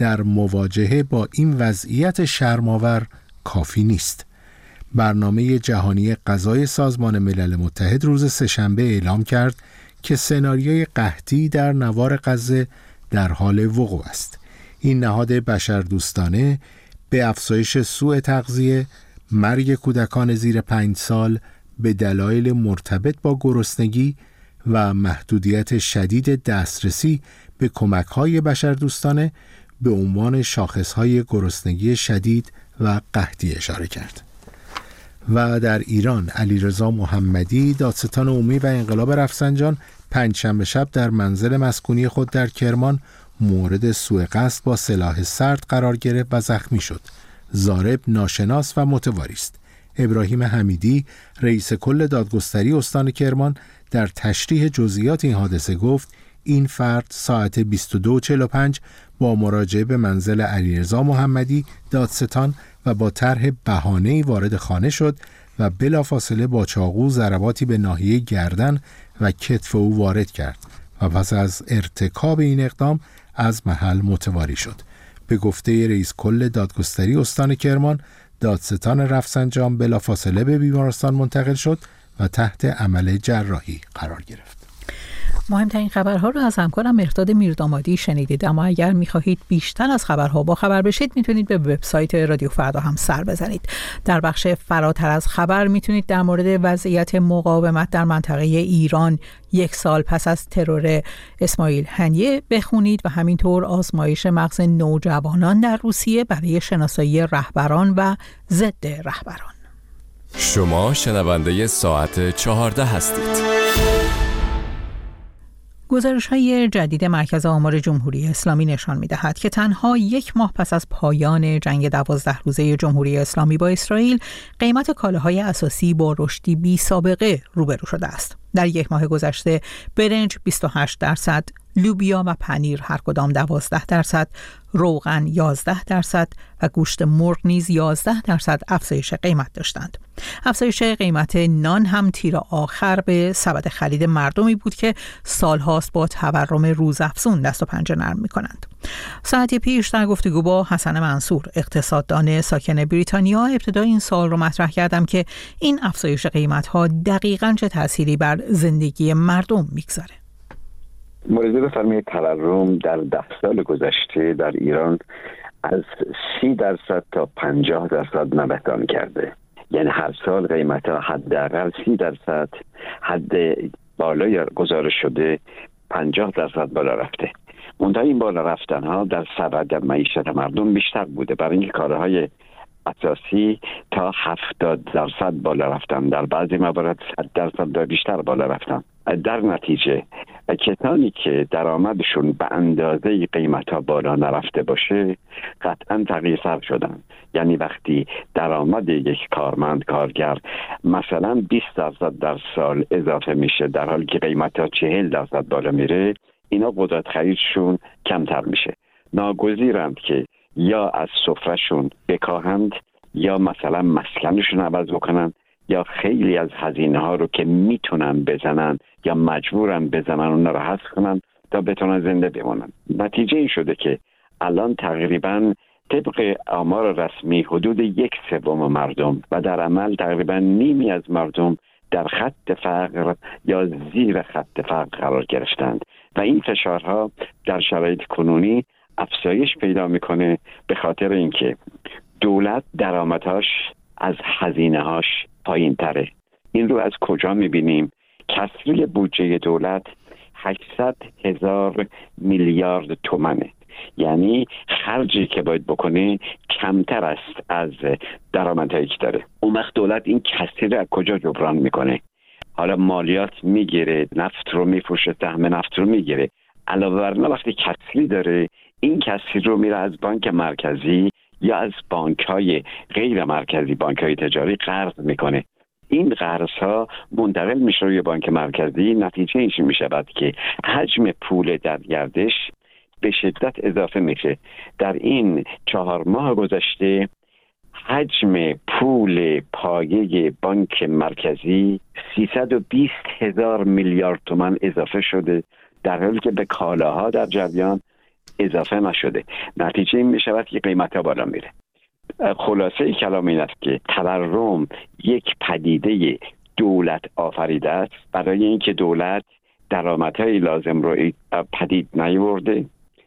در مواجهه با این وضعیت شرم‌آور کافی نیست. برنامه جهانی غذای سازمان ملل متحد روز سه‌شنبه اعلام کرد که سناریوی قحطی در نوار غزه در حال وقوع است. این نهاد بشردوستانه به افزایش سوء تغذیه، مرگ کودکان زیر پنج سال به دلایل مرتبط با گرسنگی و محدودیت شدید دسترسی به کمک‌های بشردوستانه به عنوان شاخص‌های گرسنگی شدید و قحطی اشاره کرد. و در ایران علیرضا محمدی، دادستان عمومی و انقلاب رفسنجان، پنجشنبه شب در منزل مسکونی خود در کرمان مورد سوء قصد با سلاح سرد قرار گرفت و زخمی شد. ضارب ناشناس و متواری است. ابراهیم حمیدی، رئیس کل دادگستری استان کرمان، در تشریح جزئیات این حادثه گفت این فرد ساعت بیست و دو و چهل و پنج با مراجعه به منزل علیرضا محمدی دادستان و با طرح بهانه‌ای وارد خانه شد و بلافاصله با چاقو ضرباتی به ناحیه گردن و کتف او وارد کرد و پس از ارتکاب این اقدام از محل متواری شد. به گفته رئیس کل دادگستری استان کرمان، دادستان رفسنجان بلافاصله به بیمارستان منتقل شد و تحت عمل جراحی قرار گرفت. مهمترین خبرها رو از همکارم مهرداد میردامادی شنیدید، اما اگر میخواهید بیشتر از خبرها با خبر بشید میتونید به وبسایت رادیو فردا هم سر بزنید. در بخش فراتر از خبر میتونید در مورد وضعیت مقاومت در منطقه ایران یک سال پس از ترور اسماعیل هنیه بخونید و همینطور آزمایش مغز نوجوانان در روسیه برای شناسایی رهبران و ضد رهبران. شما شنونده ساعت چهارده هستید. گزارش‌های جدید مرکز آمار جمهوری اسلامی نشان می‌دهد که تنها یک ماه پس از پایان جنگ دوازده روزه جمهوری اسلامی با اسرائیل، قیمت کالاهای اساسی با رشدی بی سابقه روبرو شده است. در یک ماه گذشته برنج بیست و هشت درصد، لوبیا و پنیر هر کدام دوازده درصد، روغن یازده درصد و گوشت مرغ نیز یازده درصد افزایش قیمت داشتند. افزایش قیمت نان هم تیر آخر به سبد خرید مردمی بود که سالهاست با تورم روزافزون دست و پنجه نرم می‌کنند. ساعتی پیش در گفتگو با حسن منصور، اقتصاددان ساکن بریتانیا، ابتدای این سوال رو مطرح کردم که این افزایش قیمت‌ها دقیقاً چه تأثیری بر زندگی مردم می‌گذاره. مورد بفرمایید تورم در ده سال گذشته در ایران از سی درصد تا پنجاه درصد نوسان کرده. یعنی هر سال قیمت ها حداقل سی درصد، حد بالای گزارش شده پنجاه درصد بالا رفته. منتها این بالا رفتن ها در سبد معیشت مردم بیشتر بوده، برای اینکه کارهای اساسی تا هفتاد درصد بالا رفتن، در بعضی موارد صد درصد و بیشتر بالا رفتن. در نتیجه کسانی که درآمدشون به اندازه قیمت ها بالا نرفته باشه قطعا تغییرسر شدن. یعنی وقتی درآمد یک کارمند کارگر مثلا بیست درصد در سال اضافه میشه در حالی که قیمت ها چهل درصد بالا میره، اینا قدرت خریدشون کمتر میشه. ناگزیرند که یا از سفرهشون بکاهند یا مثلا مسکنشون عوض بکنن یا خیلی از هزینه ها رو که میتونن بزنن یا مجبورن بزنن اون رو حذف کنن تا بتونن زنده بمونن. نتیجه این شده که الان تقریبا طبق آمار رسمی حدود یک سوم مردم و در عمل تقریبا نیمی از مردم در خط فقر یا زیر خط فقر قرار گرفتند و این فشارها در شرایط کنونی افزایش پیدا میکنه به خاطر اینکه دولت درآمدهاش از هزینه‌هاش پایین تره. این رو از کجا میبینیم؟ کسری بودجه دولت هشتصد هزار میلیارد تومنه. یعنی خرجی که باید بکنه کمتر است از درآمدهایی که داره. اون وقت دولت این کسری رو از کجا جبران میکنه؟ حالا مالیات میگیره، نفت رو میفروشه، سهم نفت رو میگیره. علاوه بر اون وقتی کسری داره، این کسری رو میره از بانک مرکزی یا از بانک‌های غیر مرکزی، بانک‌های تجاری قرض میکنه. این قرض‌ها منتقل میشه روی بانک مرکزی. نتیجه اینش میشود که حجم پول در گردش به شدت اضافه میشه. در این چهار ماه گذشته حجم پول پایه بانک مرکزی سیصد و بیست هزار میلیارد تومان اضافه شده، در حالی که به کالاها در جریان اضافه نشده. نتیجه این می شود که قیمت ها بالا میره. خلاصه کلام این است که تورم یک پدیده دولت آفریده است برای اینکه دولت درآمدهای لازم رو پدید نیاورده،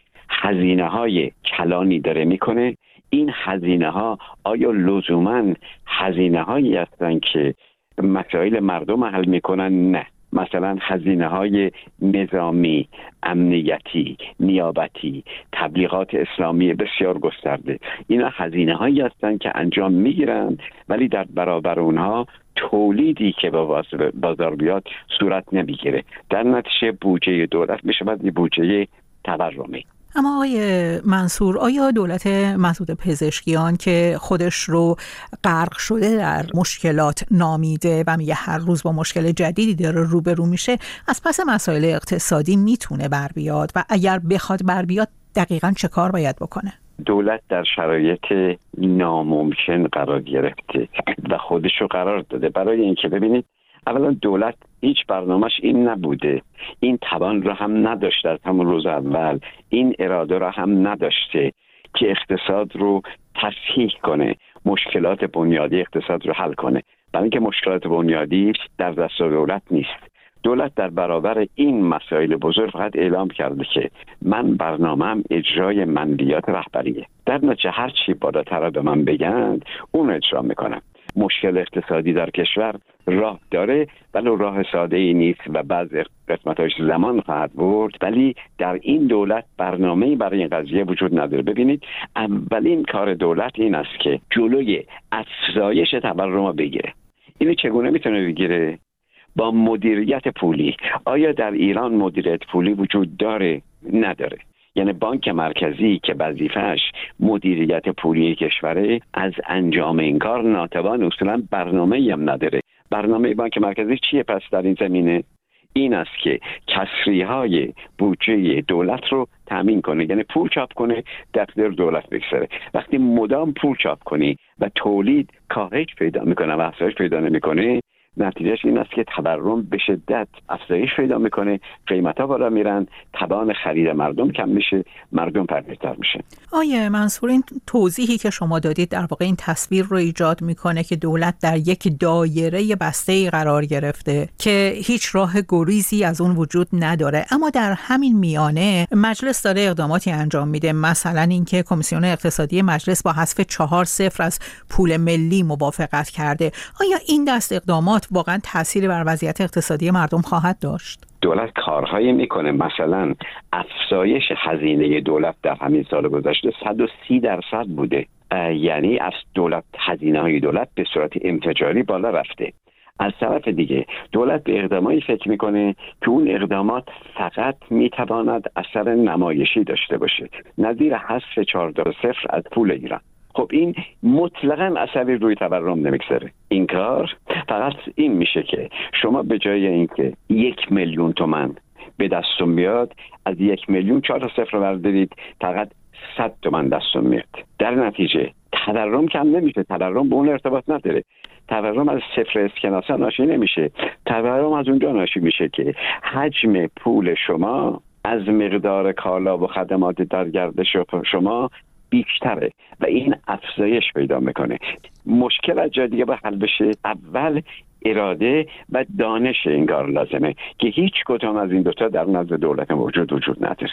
هزینه های کلانی داره میکنه. این هزینه ها آیا لزوما هزینه هایی هستند که مسائل مردم حل میکنن؟ نه. مثلا هزینه های نظامی، امنیتی، نیابتی، تبلیغات اسلامی بسیار گسترده، اینا هزینه هایی هستند که انجام میگیرن ولی در برابر اونها تولیدی که به بازار بیاد صورت نمیگیره. در نتیجه بودجه دولت میشه بعد بودجه تورمی. اما آقای منصور، آیا دولت مسعود پزشکیان که خودش رو غرق شده در مشکلات نامیده و میگه هر روز با مشکل جدیدی داره روبرو میشه، از پس مسائل اقتصادی میتونه بر بیاد و اگر بخواد بر بیاد دقیقاً چه کار باید بکنه؟ دولت در شرایط ناممکن قرار گرفته و خودش رو قرار داده. برای اینکه ببینید، اولا دولت هیچ برنامهش این نبوده، این توان رو هم نداشته از همون روز اول، این اراده رو هم نداشته که اقتصاد رو تصحیح کنه، مشکلات بنیادی اقتصاد رو حل کنه. برای اینکه مشکلات بنیادی در دست دولت نیست. دولت در برابر این مسائل بزرگ فقط اعلام کرده که من برنامه‌ام اجرای منویات رهبریه. در نتیجه هر چی بالاتر به من بگن اون اجرا میکنم. مشکل اقتصادی در کشور راه داره ولی راه ساده ای نیست و بعض قسمتاش زمان خواهد برد، ولی در این دولت برنامه‌ای برای این قضیه وجود نداره. ببینید، اولین کار دولت این است که جلوی افزایش تورم رو بگیره. اینو چگونه میتونه بگیره؟ با مدیریت پولی. آیا در ایران مدیریت پولی وجود داره؟ نداره. یعنی بانک مرکزی که وظیفه‌اش مدیریت پولی کشوره از انجام این کار ناتوان، اصولا برنامه‌ای هم نداره. برنامه بانک مرکزی چیه پس در این زمینه؟ این است که کسری‌های بودجه دولت رو تامین کنه، یعنی پول چاپ کنه در اختیار دولت بگذاره. وقتی مدام پول چاپ کنی و تولید کاهش پیدا میکنه و افزایش پیدا نمیکنه، نتیجهش این است که تورم به شدت افزایش پیدا میکنه، قیمت‌ها بالا میرن، توان خرید مردم کم میشه، مردم پرهیزتر میشه. آیه منصور، این توضیحی که شما دادید در واقع این تصویر رو ایجاد میکنه که دولت در یک دایره بسته‌ای قرار گرفته که هیچ راه گریزی از اون وجود نداره. اما در همین میانه مجلس داره اقداماتی انجام میده، مثلا اینکه کمیسیون اقتصادی مجلس با حذف چهار صفر از پول ملی موافقت کرده. آیا این دست اقدامات واقعا تأثیری بر وضعیت اقتصادی مردم خواهد داشت؟ دولت کارهایی میکنه، مثلا افزایش هزینه دولت در همین سال گذشته صد و سی درصد بوده، یعنی از دولت هزینه های دولت به صورت انفجاری بالا رفته. از طرف دیگه دولت به اقدامایی فکر میکنه که اون اقدامات فقط میتواند اثر نمایشی داشته باشه، نظیر حذف چهارده صفر از پول ایران. خب این مطلقاً اثری روی تورم نمیگذاره. این کار فقط این میشه که شما به جای اینکه یک میلیون تومان به دستون بیاد، از یک میلیون چهار صفر رو بردارید، فقط صد تومان دستون میاد. در نتیجه تورم کم نمیشه، تورم به اون ارتباط نداره. تورم از صفر اسکناسه ناشی نمیشه، تورم از اونجا ناشی میشه که حجم پول شما از مقدار کالا و خدمات در گردش شما بیشتره و این افزایش پیدا میکنه. مشکل از جای دیگه به حل بشه، اول اراده و دانش انگار لازمه که هیچ کدام از این دوتا در نزد دولت موجود وجود نداره.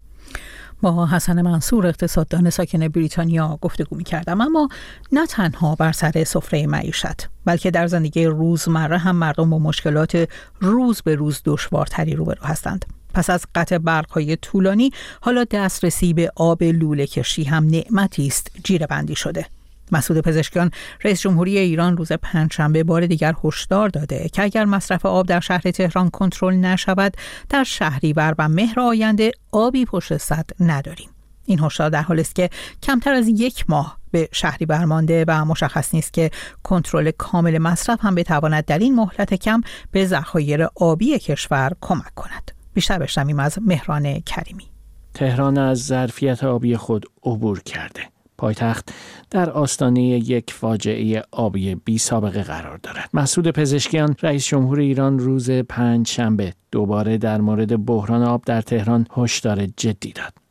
با حسن منصور، اقتصاددان ساکن بریتانیا گفتگو می‌کردم. اما نه تنها بر سر سفره معیشت، بلکه در زندگی روزمره هم مردم با مشکلات روز به روز دشوارتری روبرو هستند. پس از قطع برق‌های طولانی، حالا دسترسی به آب لوله کشی هم نعمتی است جیره‌بندی شده. مسعود پزشکیان، رئیس جمهوری ایران، روز پنجشنبه بار دیگر هشدار داده که اگر مصرف آب در شهر تهران کنترل نشود، در شهریور و مهر آینده آبی پشت سد نداریم. این هشدار در حالی است که کمتر از یک ماه به شهریور مانده و مشخص نیست که کنترل کامل مصرف هم بتواند در این مهلت کم به ذخایر آبی کشور کمک کند. بیشتر بشنویم از مهران کریمی. تهران از ظرفیت آبی خود عبور کرده. پایتخت در آستانه یک فاجعه آبی بی سابقه قرار دارد. مسعود پزشکیان، رئیس جمهور ایران، روز پنج شنبه دوباره در مورد بحران آب در تهران هشدار جدی داد.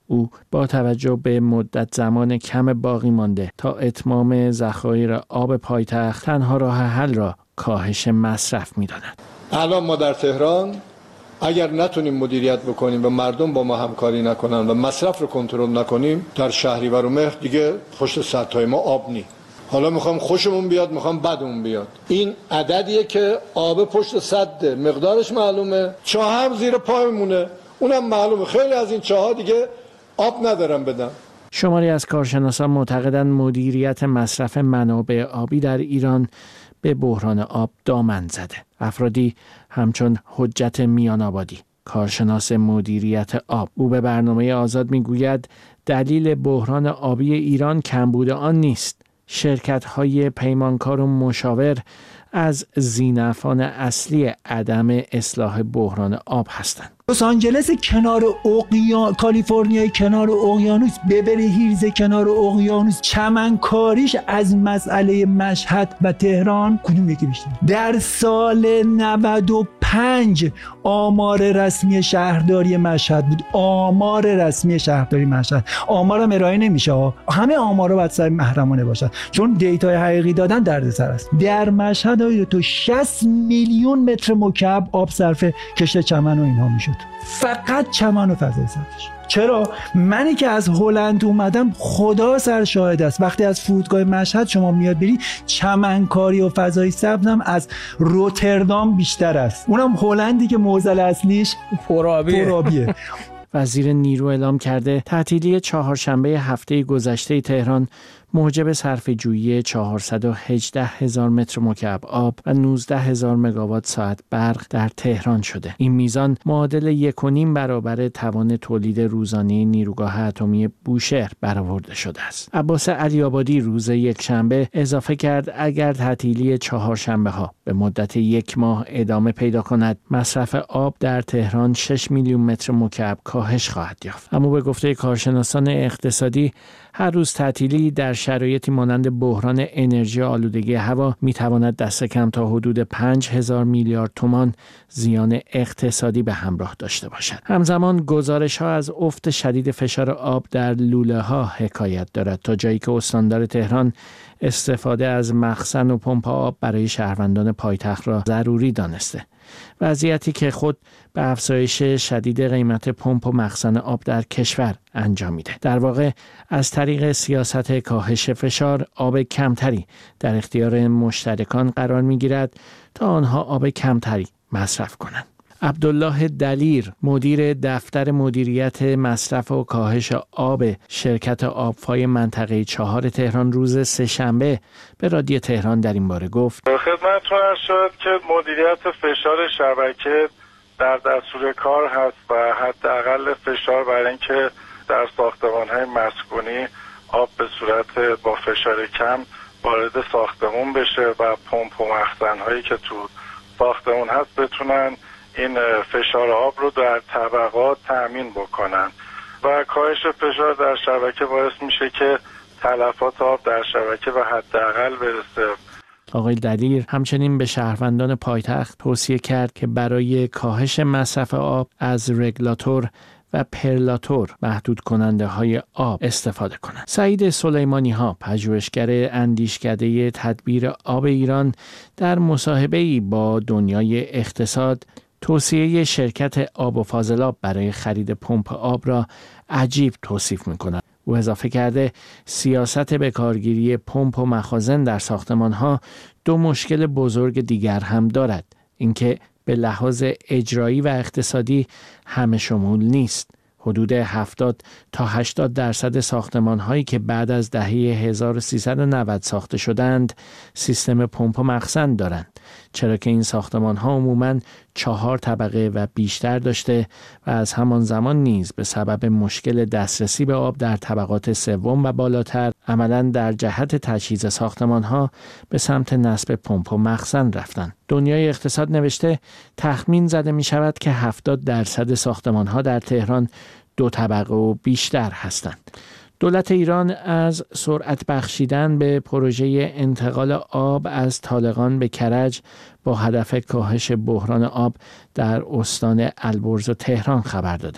او با توجه به مدت زمان کم باقی مانده تا اتمام ذخایر آب پایتخت تنها راه حل را کاهش مصرف می‌داند. الان ما در تهران اگر نتونیم مدیریت بکنیم و مردم با ما همکاری نکنن و مصرف رو کنترل نکنیم، در شهریور و مهر دیگه پشت سدهای ما آب نی. حالا میخوام خوشمون بیاد، میخوام بدمون بیاد. این عددیه که آب پشت سد مقدارش معلومه، چاه هم زیر پای مونه، اونم معلومه. خیلی از این چاها دیگه آب ندارن بدن. شماری از کارشناسان معتقدند مدیریت مصرف منابع آبی در ایران به بحران آب دامن زده. افرادی همچون حجت میان آبادی، کارشناس مدیریت آب، او به برنامه آزاد میگوید دلیل بحران آبی ایران کمبود آن نیست. شرکت‌های پیمانکار و مشاور از ذینفعان اصلی عدم اصلاح بحران آب هستند. لس آنجلس کنار اقیانوس، کالیفرنیای کنار اقیانوس، ببری هیلز کنار اقیانوس، چمنکاریش از مسئله مشهد و تهران کدوم یکی بیشتر؟ در سال نود و پنج آمار رسمی شهرداری مشهد بود. آمار رسمی شهرداری مشهد. آمارم ارائه نمیشه، همه آمارا باید صحیح محرمانه باشن چون دیتای حقیقی دادن دردسر است. در مشهد تو شصت میلیون متر مکعب آب صرف کشت چمن و اینها میشد. فقط چمن و فضای سبزش. چرا؟ منی که از هلند اومدم خدا سر شاهد است، وقتی از فرودگاه مشهد شما میاد بری، چمنکاری و فضای سبزم از روتردام بیشتر است. اونم هلندی که معضل اصلیش پرآبیه. پرآبیه. وزیر نیرو اعلام کرده تعطیلی چهارشنبه هفته گذشته تهران موجب صرفه‌جویی چهارصد و هجده هزار متر مکعب آب و نوزده هزار مگاوات ساعت برق در تهران شده. این میزان معادل یک و نیم برابر توان تولید روزانه نیروگاه اتمی بوشهر برآورده شده است. عباس علی‌آبادی روز یکشنبه اضافه کرد اگر تعطیلی چهارشنبه ها به مدت یک ماه ادامه پیدا کند، مصرف آب در تهران شش میلیون متر مکعب کاهش خواهد یافت. اما به گفته کارشناسان اقتصادی هر روز تعطیلی در شرایطی مانند بحران انرژی آلودگی هوا میتواند دست کم تا حدود پنج هزار میلیارد تومان زیان اقتصادی به همراه داشته باشد. همزمان گزارش ها از افت شدید فشار آب در لوله ها حکایت دارد تا جایی که استاندار تهران استفاده از مخزن و پمپ آب برای شهروندان پایتخت را ضروری دانسته. وضعیتی که خود به افزایش شدید قیمت پمپ و مخزن آب در کشور انجام میده. در واقع از طریق سیاست کاهش فشار آب کمتری در اختیار مشترکان قرار میگیرد تا آنها آب کمتری مصرف کنند. عبدالله دلیر، مدیر دفتر مدیریت مصرف و کاهش آب شرکت آبفای منطقه چهار تهران روز سه‌شنبه به رادیو تهران در این باره گفت: خدمتتون عرض شد که مدیریت فشار شبکه در دستور کار هست و حداقل فشار برای اینکه در ساختمان‌های مسکونی آب به صورت با فشار کم وارد ساختمون بشه و پمپ و مخزن‌هایی که تو ساختمون هست بتونن این فشار آب رو در طبقات تأمین بکنن و کاهش فشار در شبکه باعث میشه که تلفات آب در شبکه و حداقل برسه. آقای دلیر همچنین به شهروندان پایتخت توصیه کرد که برای کاهش مصرف آب از رگولاتور و پرلاتور محدود کننده های آب استفاده کنند. سعید سلیمانی ها، پژوهشگر اندیشکده تدبیر آب ایران، در مصاحبه‌ای با دنیای اقتصاد توصیه شرکت آب و فاضلاب برای خرید پمپ آب را عجیب توصیف می‌کند. او اضافه کرده سیاست بکارگیری پمپ و مخازن در ساختمان‌ها دو مشکل بزرگ دیگر هم دارد. اینکه به لحاظ اجرایی و اقتصادی همه شمول نیست. حدود هفتاد تا هشتاد درصد ساختمان‌هایی که بعد از دهه هزار و سیصد و نود ساخته شدند سیستم پمپ و مخزن دارند، چرا که این ساختمان‌ها عموماً چهار طبقه و بیشتر داشته و از همان زمان نیز به سبب مشکل دسترسی به آب در طبقات سوم و بالاتر عملاً در جهت تجهیز ساختمان‌ها به سمت نصب پمپ و مخزن رفتند. دنیای اقتصاد نوشته تخمین زده می شود که هفتاد درصد ساختمان‌ها در تهران دو طبقه و بیشتر هستند. دولت ایران از سرعت بخشیدن به پروژه انتقال آب از طالقان به کرج با هدف کاهش بحران آب در استان البرز و تهران خبر داده.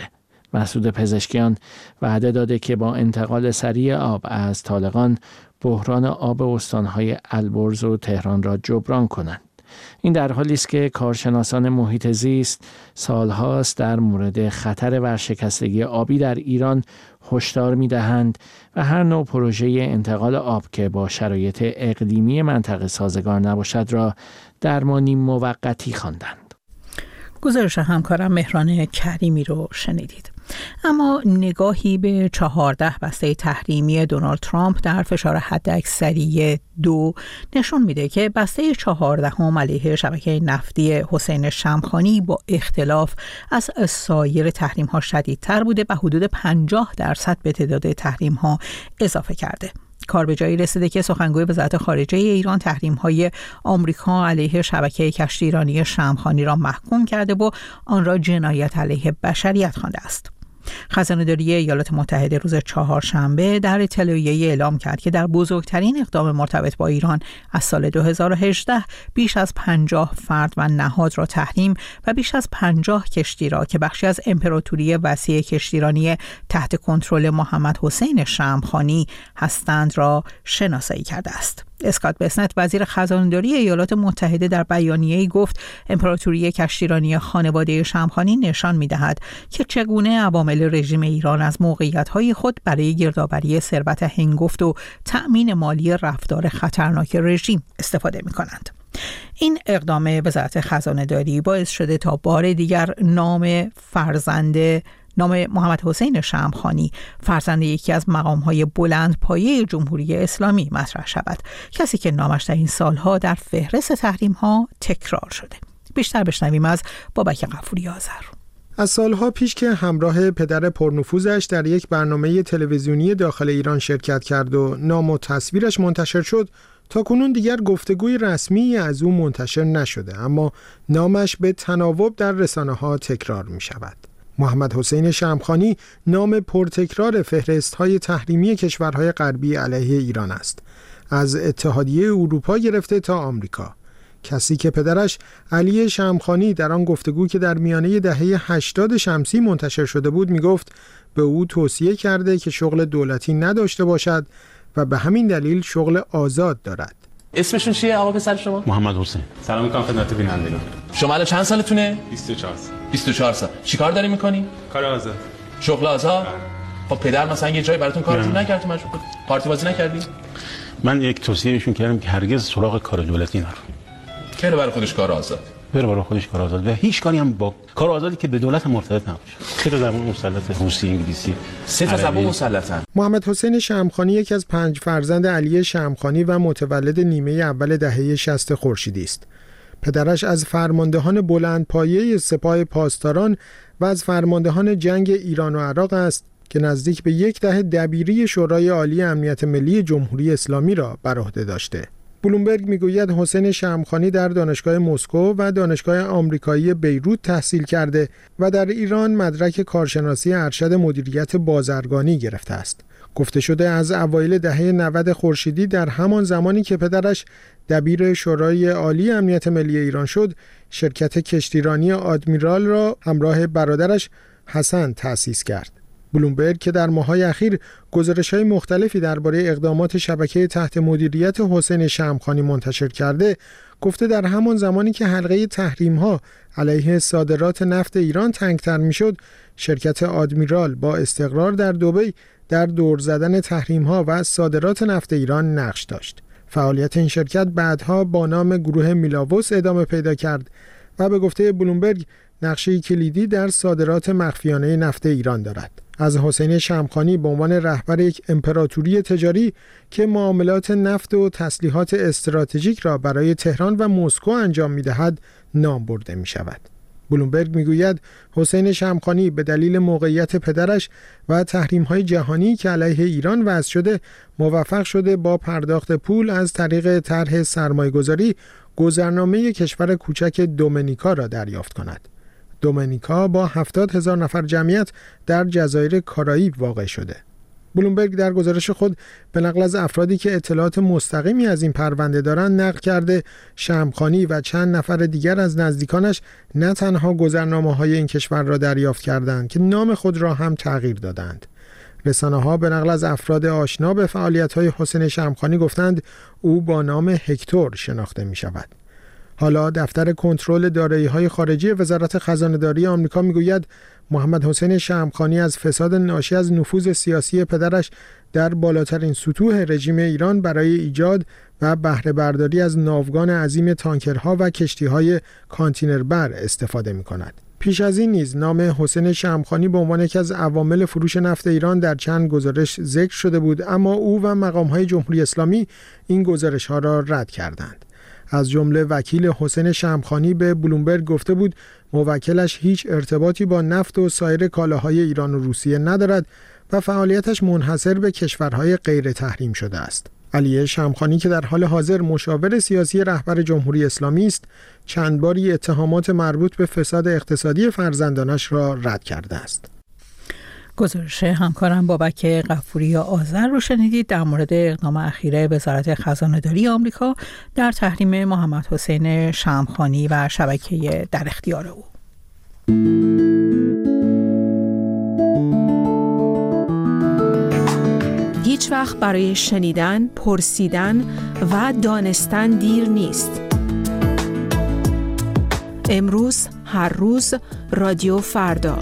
مسعود پزشکیان وعده داده که با انتقال سریع آب از طالقان بحران آب استانهای البرز و تهران را جبران کنند. این در حالی است که کارشناسان محیط زیست سالهاست در مورد خطر ورشکستگی آبی در ایران هشدار می‌دهند و هر نوع پروژه انتقال آب که با شرایط اقلیمی منطقه سازگار نباشد را درمانی موقتی خواندند. گزارش همکارم مهران کریمی رو شنیدید. اما نگاهی به چهارده بسته تحریمی دونالد ترامپ در فشار حداکثری دو نشون میده که بسته چهاردهم علیه شبکه نفتی حسین شمخانی با اختلاف از سایر تحریم ها شدیدتر بوده و حدود پنجاه درصد به تعداد تحریم ها اضافه کرده. کار به جایی رسیده که سخنگوی وزارت خارجه ایران تحریم‌های آمریکا علیه شبکه کشتیرانی شمخانی را محکوم کرده و آن را جنایت علیه بشریت خوانده است. خزانه‌داری ایالات متحده روز چهارشنبه در اطلاعیه‌ای اعلام کرد که در بزرگترین اقدام مرتبط با ایران از سال دو هزار و هجده بیش از پنجاه فرد و نهاد را تحریم و بیش از پنجاه کشتی را که بخشی از امپراتوری وسیع کشتیرانی تحت کنترل محمد حسین شمخانی هستند را شناسایی کرده است. اسکات بسنت وزیر خزانه‌داری ایالات متحده در بیانیه‌ای گفت امپراتوری کشتیرانی خانواده شمخانی نشان می‌دهد که چگونه عوامل رژیم ایران از موقعیت‌های خود برای گردآوری ثروت هنگفت و تأمین مالی رفتار خطرناک رژیم استفاده می‌کنند. این اقدام وزارت خزانه‌داری باعث شده تا بار دیگر نام فرزند نام محمد حسین شمخانی فرزند یکی از مقام‌های بلند پایه جمهوری اسلامی مطرح شود، کسی که نامش در این سالها در فهرست تحریم‌ها تکرار شده. بیشتر بشنویم از بابک غفوری آذر. از سالها پیش که همراه پدر پرنفوذش در یک برنامه تلویزیونی داخل ایران شرکت کرد و نام و تصویرش منتشر شد، تا کنون دیگر گفتگوی رسمی از او منتشر نشده، اما نامش به تناوب در رسانه‌ها تکرار می شود. محمد حسین شمخانی نام پرتکرار فهرست‌های تحریمی کشورهای غربی علیه ایران است، از اتحادیه اروپا گرفته تا آمریکا. کسی که پدرش علی شمخانی در آن گفتگو که در میانه دهه هشتاد شمسی منتشر شده بود میگفت به او توصیه کرده که شغل دولتی نداشته باشد و به همین دلیل شغل آزاد دارد. اسمشون چیه آقا پسر شما؟ محمد حسین. سلام میکنم خدمت بینندگان. شما الان چند سالتونه؟ بیست و چهار سال. بیست و چهار سال. چیکار داری میکنی؟ کار آزاد. شغل آزاد؟ خب پدر مثلا یه جایی براتون کارتون نکرد تو مشغول پارتی بازی نکردی؟ من یک توصیه بهشون کردم که هرگز سراغ کار دولتی نرو. که برای خودش کار آزاد. بره برای خودش کار آزاد و هیچ کاری هم با کار آزادی که به دولت مرتبط نباشه. سه تا زبان مسلط روسی، انگلیسی، سه تا زبان مسلطن. محمد حسین شمخانی یکی از پنج فرزند علی شمخانی و متولد نیمه اول دهه شصت خورشیدی است. پدرش از فرماندهان بلندپایه سپاه پاسداران و از فرماندهان جنگ ایران و عراق است که نزدیک به یک دهه دبیری شورای عالی امنیت ملی جمهوری اسلامی را بر عهده داشته. بلومبرگ میگوید حسین شمخانی در دانشگاه مسکو و دانشگاه آمریکایی بیروت تحصیل کرده و در ایران مدرک کارشناسی ارشد مدیریت بازرگانی گرفته است. گفته شده از اوایل دهه نود خورشیدی در همان زمانی که پدرش دبیر شورای عالی امنیت ملی ایران شد، شرکت کشتیرانی آدمیرال را همراه برادرش حسن تأسیس کرد. بلومبرگ که در ماه‌های اخیر گزارش‌های مختلفی درباره اقدامات شبکه تحت مدیریت حسین شمخانی منتشر کرده، گفته در همان زمانی که حلقه تحریم‌ها علیه صادرات نفت ایران تنگتر می‌شد، شرکت آدمیرال با استقرار در دبی در دور زدن تحریم‌ها و صادرات نفت ایران نقش داشت. فعالیت این شرکت بعدها با نام گروه میلاووس ادامه پیدا کرد و به گفته بلومبرگ نقشه کلیدی در صادرات مخفیانه نفت ایران دارد. از حسین شمخانی به عنوان رهبر یک امپراتوری تجاری که معاملات نفت و تسلیحات استراتژیک را برای تهران و مسکو انجام می‌دهد نام برده می‌شود. بلومبرگ میگوید حسین شمخانی به دلیل موقعیت پدرش و تحریم‌های جهانی که علیه ایران وضع شده موفق شده با پرداخت پول از طریق طرح سرمایه‌گذاری گذرنامه کشور کوچک دومینیکا را دریافت کند. دومینیکا با هفتاد هزار نفر جمعیت در جزایر کارائیب واقع شده. بلومبرگ در گزارش خود به نقل از افرادی که اطلاعات مستقیمی از این پرونده دارند نقل کرده شمخانی و چند نفر دیگر از نزدیکانش نه تنها گذرنامه‌های این کشور را دریافت کردند که نام خود را هم تغییر دادند. رسانه‌ها به نقل از افراد آشنا به فعالیت‌های حسین شمخانی گفتند او با نام هکتور شناخته می‌شود. حالا دفتر کنترل دارایی‌های خارجی وزارت خزانه‌داری آمریکا می‌گوید محمد حسین شمخانی از فساد ناشی از نفوذ سیاسی پدرش در بالاترین سطوح رژیم ایران برای ایجاد و بهره برداری از ناوگان عظیم تانکرها و کشتی‌های کانتینربر استفاده می‌کند. پیش از این نیز نام حسین شمخانی به عنوان یکی از عوامل فروش نفت ایران در چند گزارش ذکر شده بود، اما او و مقام‌های جمهوری اسلامی این گزارش‌ها را رد کردند. از جمله وکیل حسین شمخانی به بلومبرگ گفته بود موکلش هیچ ارتباطی با نفت و سایر کالاهای ایران و روسیه ندارد و فعالیتش منحصر به کشورهای غیر تحریم شده است. علی شمخانی که در حال حاضر مشاور سیاسی رهبر جمهوری اسلامی است، چند باری اتهامات مربوط به فساد اقتصادی فرزندانش را رد کرده است. گزارش همکارم بابک غفوری آذر رو شنیدید در مورد اقدام اخیر وزارت خزانه‌داری آمریکا در تحریم محمد حسین شمخانی و شبکه در اختیار او. هیچ وقت برای شنیدن، پرسیدن و دانستن دیر نیست. امروز، هر روز، رادیو فردا.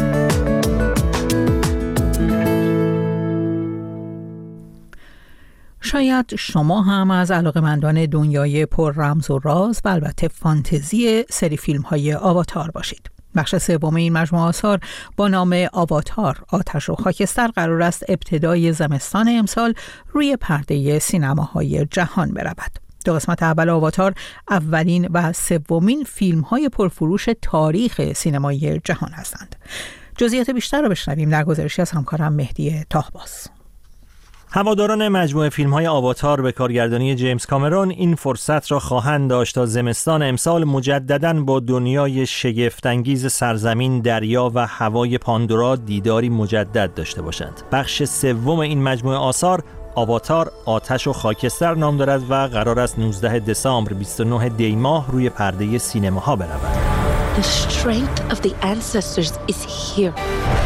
شاید شما هم از علاقه‌مندان دنیای پر رمز و راز و البته فانتزی سری فیلم‌های آواتار باشید. بخش سوم این مجموعه آثار با نام آواتار آتش و خاکستر قرار است ابتدای زمستان امسال روی پرده سینماهای جهان برود. دو قسمت اول آواتار اولین و سومین فیلم‌های پرفروش تاریخ سینمای جهان هستند. جزئیات بیشتر را بشنویم در گزارشی از همکارم مهدی طاهباز. هواداران مجموعه فیلم‌های آواتار به کارگردانی جیمز کامرون این فرصت را خواهند داشت تا زمستان امسال مجدداً با دنیای شگفت‌انگیز سرزمین، دریا و هوای پاندورا دیداری مجدد داشته باشند. بخش سوم این مجموعه آثار آواتار آتش و خاکستر نام دارد و قرار است نوزدهم دسامبر بیست و نهم دی ماه روی پرده سینماها برود. The strength of the ancestors is here.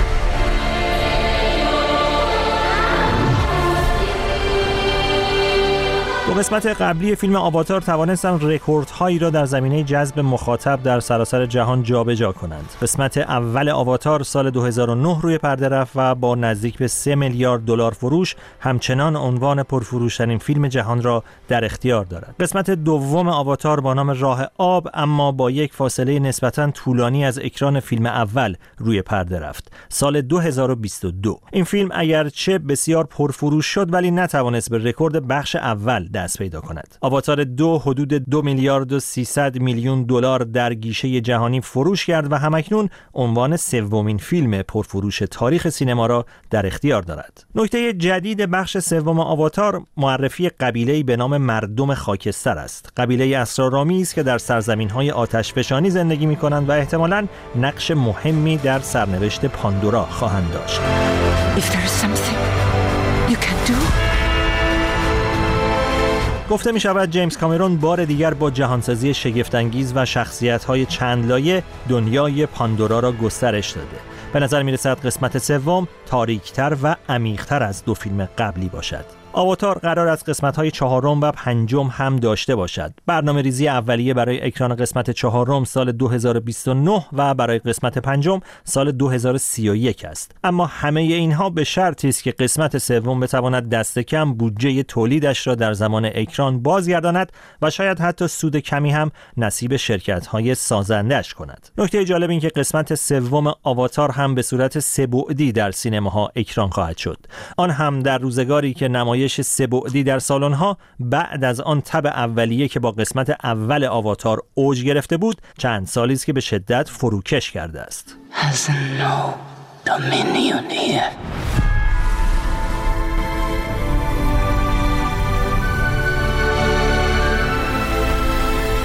دو قسمت قبلی فیلم آواتار توانستند رکوردهایی را در زمینه جذب مخاطب در سراسر جهان جابجا کنند. قسمت اول آواتار سال دو هزار و نه روی پرده رفت و با نزدیک به سه میلیارد دلار فروش همچنان عنوان پرفروشترین فیلم جهان را در اختیار دارد. قسمت دوم آواتار با نام راه آب اما با یک فاصله نسبتاً طولانی از اکران فیلم اول روی پرده رفت. سال دو هزار و بیست و دو. این فیلم اگرچه بسیار پرفروش شد ولی نتوانست به رکورد بخش اول دست پیدا کند. آواتار دو حدود دو میلیارد و سیصد میلیون دلار در گیشه جهانی فروش کرد و همکنون عنوان سومین فیلم پرفروش تاریخ سینما را در اختیار دارد. نکته جدید بخش سوم آواتار معرفی قبیله‌ای به نام مردم خاکستر است. قبیله اسرارآمیز که در سرزمین‌های آتشفشانی زندگی می‌کنند و احتمالاً نقش مهمی در سرنوشت پاندورا خواهند داشت. If there is something you can do. گفته می شود جیمز کامرون بار دیگر با جهانسازی شگفت‌انگیز و شخصیت‌های چند لایه دنیای پاندورا را گسترش داده. به نظر می رسد قسمت سوم تاریک‌تر و عمیق‌تر از دو فیلم قبلی باشد. آواتار قرار است قسمت‌های چهارم و پنجم هم داشته باشد. برنامه‌ریزی اولیه برای اکران قسمت چهارم سال دو هزار و بیست و نه و برای قسمت پنجم سال دو هزار و سی و یک است. اما همه اینها به شرطی است که قسمت سوم بتواند دست کم بودجه تولیدش را در زمان اکران بازگرداند و شاید حتی سود کمی هم نصیب شرکت‌های سازنده‌اش کند. نکته جالب این که قسمت سوم آواتار هم به صورت سه‌بعدی در سینماها اکران خواهد شد. آن هم در روزگاری که نمایش سه‌بعدی در سالن‌ها بعد از آن تب اولیه که با قسمت اول آواتار اوج گرفته بود چند سالی است که به شدت فروکش کرده است. Has no dominion here.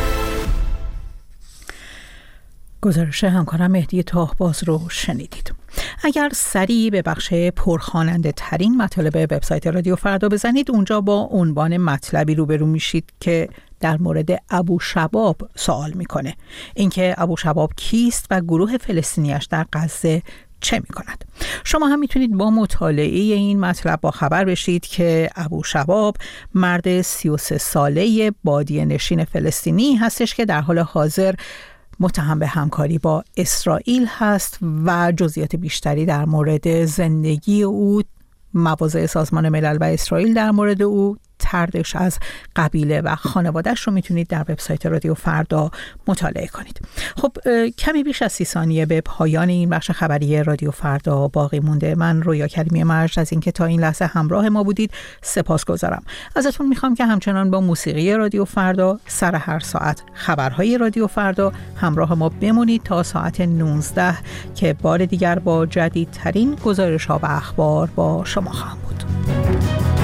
گزارش همکارم مهدی طاهباز رو شنیدید. اگر سریع به بخش پرخواننده ترین مطالب وبسایت رادیو فردا بزنید، اونجا با عنوان مطلبی روبرو میشید که در مورد ابو شباب سوال میکنه. اینکه ابو شباب کیست و گروه فلسطینیش در غزه چه میکند. شما هم میتونید با مطالعه این مطلب با خبر بشید که ابو شباب مرد سی و سه ساله بادیه نشین فلسطینی هستش که در حال حاضر متهم به همکاری با اسرائیل هست و جزئیات بیشتری در مورد زندگی او، مواضع سازمان ملل و اسرائیل در مورد او، طردش از قبیله و خانوادهش رو میتونید در وبسایت رادیو فردا مطالعه کنید. خب کمی بیش از سی ثانیه به پایان این بخش خبری رادیو فردا باقی مونده. من رویا کریمی مرج از اینکه تا این لحظه همراه ما بودید سپاسگزارم. ازتون میخوام که همچنان با موسیقی رادیو فردا سر هر ساعت خبرهای رادیو فردا همراه ما بمونید تا ساعت نوزده که بار دیگر با جدیدترین گزارش‌ها و اخبار با شما خواهم بود.